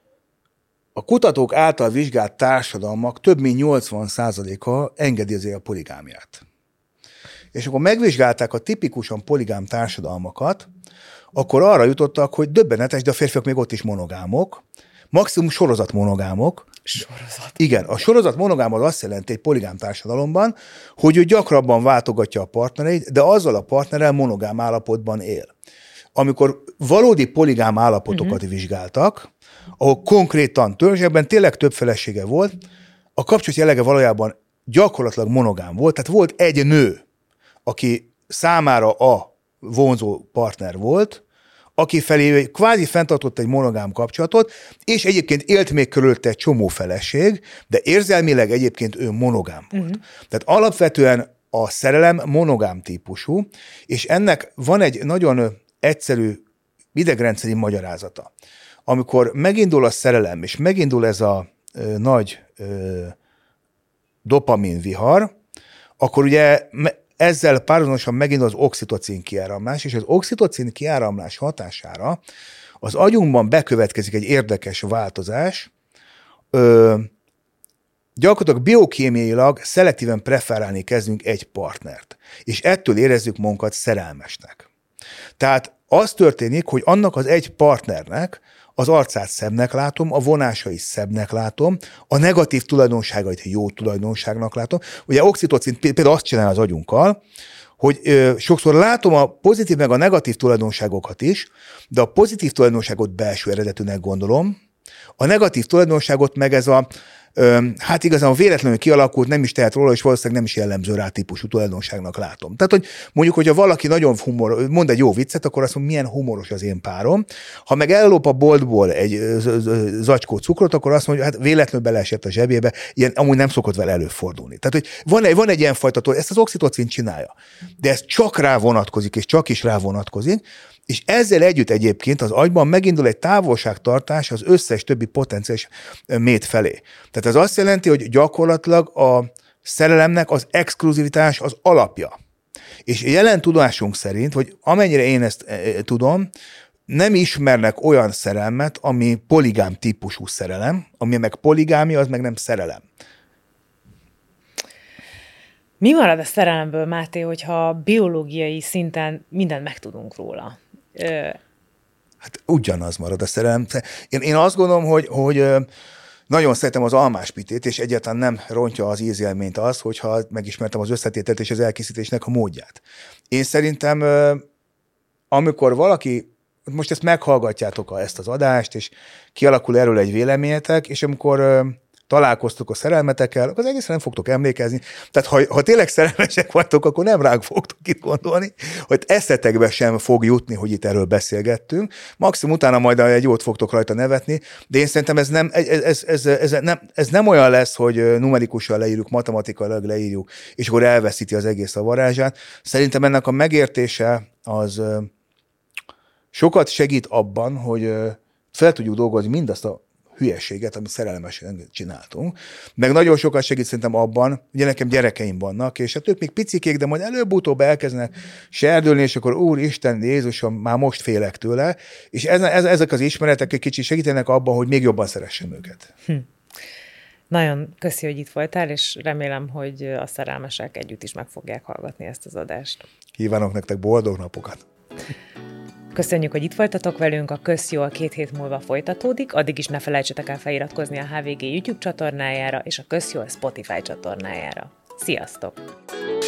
Speaker 1: a kutatók által vizsgált társadalmak több mint nyolcvan százaléka engedélyezi a poligámiát. És akkor megvizsgálták a tipikusan poligám társadalmakat, akkor arra jutottak, hogy döbbenetes, de a férfiak még ott is monogámok, maximum sorozat monogámok.
Speaker 2: Sorozat.
Speaker 1: Igen, a sorozat monogám az azt jelenti egy poligám társadalomban, hogy ő gyakrabban váltogatja a partnereit, de azzal a partnerrel monogám állapotban él. Amikor valódi poligám állapotokat uh-huh. vizsgáltak, ahol konkrétan törzsebben tényleg több felesége volt, a kapcsolat jellege valójában gyakorlatilag monogám volt, tehát volt egy nő, aki számára a vonzó partner volt, aki felé kvázi fenntartott egy monogám kapcsolatot, és egyébként élt még körülötte egy csomó feleség, de érzelmileg egyébként ő monogám volt. Uh-huh. Tehát alapvetően a szerelem monogám típusú, és ennek van egy nagyon egyszerű idegrendszeri magyarázata. Amikor megindul a szerelem, és megindul ez a ö, nagy ö, dopamin vihar, akkor ugye ezzel párhuzamosan megindul az oxitocin kiáramlás, és az oxitocin kiáramlás hatására az agyunkban bekövetkezik egy érdekes változás. Ö, gyakorlatilag biokémiailag szelektíven preferálni kezdünk egy partnert, és ettől érezzük magunkat szerelmesnek. Tehát az történik, hogy annak az egy partnernek az arcát szebbnek látom, a vonásai szebbnek látom, a negatív tulajdonságait jó tulajdonságnak látom. Ugye oxitocin például azt csinál az agyunkkal, hogy ö, sokszor látom a pozitív meg a negatív tulajdonságokat is, de a pozitív tulajdonságot belső eredetűnek gondolom, a negatív tulajdonságot meg ez a, ö, hát igazán véletlenül kialakult, nem is tehet róla, és valószínűleg nem is jellemző rá típusú tulajdonságnak látom. Tehát, hogy mondjuk, hogyha valaki nagyon humor, mond egy jó viccet, akkor azt mondja, milyen humoros az én párom. Ha meg ellop a boltból egy zacskó cukrot, akkor azt mondja, hát véletlenül beleesett a zsebébe, ilyen amúgy nem szokott vele előfordulni. Tehát, hogy van egy, van egy ilyen fajta, ezt az oxitocin csinálja, de ez csak rá vonatkozik, és csak is rá vonatkozik, és ezzel együtt egyébként az agyban megindul egy távolságtartás az összes többi potenciális mét felé. Tehát ez azt jelenti, hogy gyakorlatilag a szerelemnek az exkluzivitás az alapja. És jelen tudásunk szerint, hogy amennyire én ezt e, tudom, nem ismernek olyan szerelmet, ami poligám típusú szerelem, ami meg poligámia, az meg nem szerelem.
Speaker 2: Mi marad a szerelemből, Máté, hogyha biológiai szinten mindent megtudunk róla?
Speaker 1: Hát ugyanaz marad a szerelem. Én, én azt gondolom, hogy, hogy nagyon szeretem az almáspitét, és egyáltalán nem rontja az ízélményt az, hogyha megismertem az összetételt és az elkészítésnek a módját. Én szerintem, amikor valaki, most ezt meghallgatjátok ezt az adást, és kialakul erről egy véleményetek, és amikor találkoztok a szerelmetekkel, akkor az egészen nem fogtok emlékezni. Tehát ha, ha tényleg szerelmesek vagytok, akkor nem ránk fogtok itt gondolni, hogy eszetekbe sem fog jutni, hogy itt erről beszélgettünk. Maximum utána majd egy jót fogtok rajta nevetni, de én szerintem ez nem, ez, ez, ez, ez, nem, ez nem olyan lesz, hogy numerikusan leírjuk, matematikailag leírjuk, és akkor elveszíti az egész a varázsát. Szerintem ennek a megértése az sokat segít abban, hogy fel tudjuk dolgozni mindazt a hülyeséget, amit szerelmesen csináltunk. Meg nagyon sokat segít szerintem abban, ugye nekem gyerekeim vannak, és hát ők még picikék, de majd előbb-utóbb elkezdenek serdülni, és akkor Úristen, Jézusom, már most félek tőle, és ez, ez, ezek az ismeretek egy kicsit segítenek abban, hogy még jobban szeressem őket. Hm.
Speaker 2: Nagyon köszi, hogy itt voltál, és remélem, hogy a szerelmesek együtt is meg fogják hallgatni ezt az adást.
Speaker 1: Kívánok nektek boldog napokat!
Speaker 2: Köszönjük, hogy itt voltatok velünk, a Közjól két hét múlva folytatódik, addig is ne felejtsetek el feliratkozni a há vé gé YouTube csatornájára és a Közjól Spotify csatornájára. Sziasztok!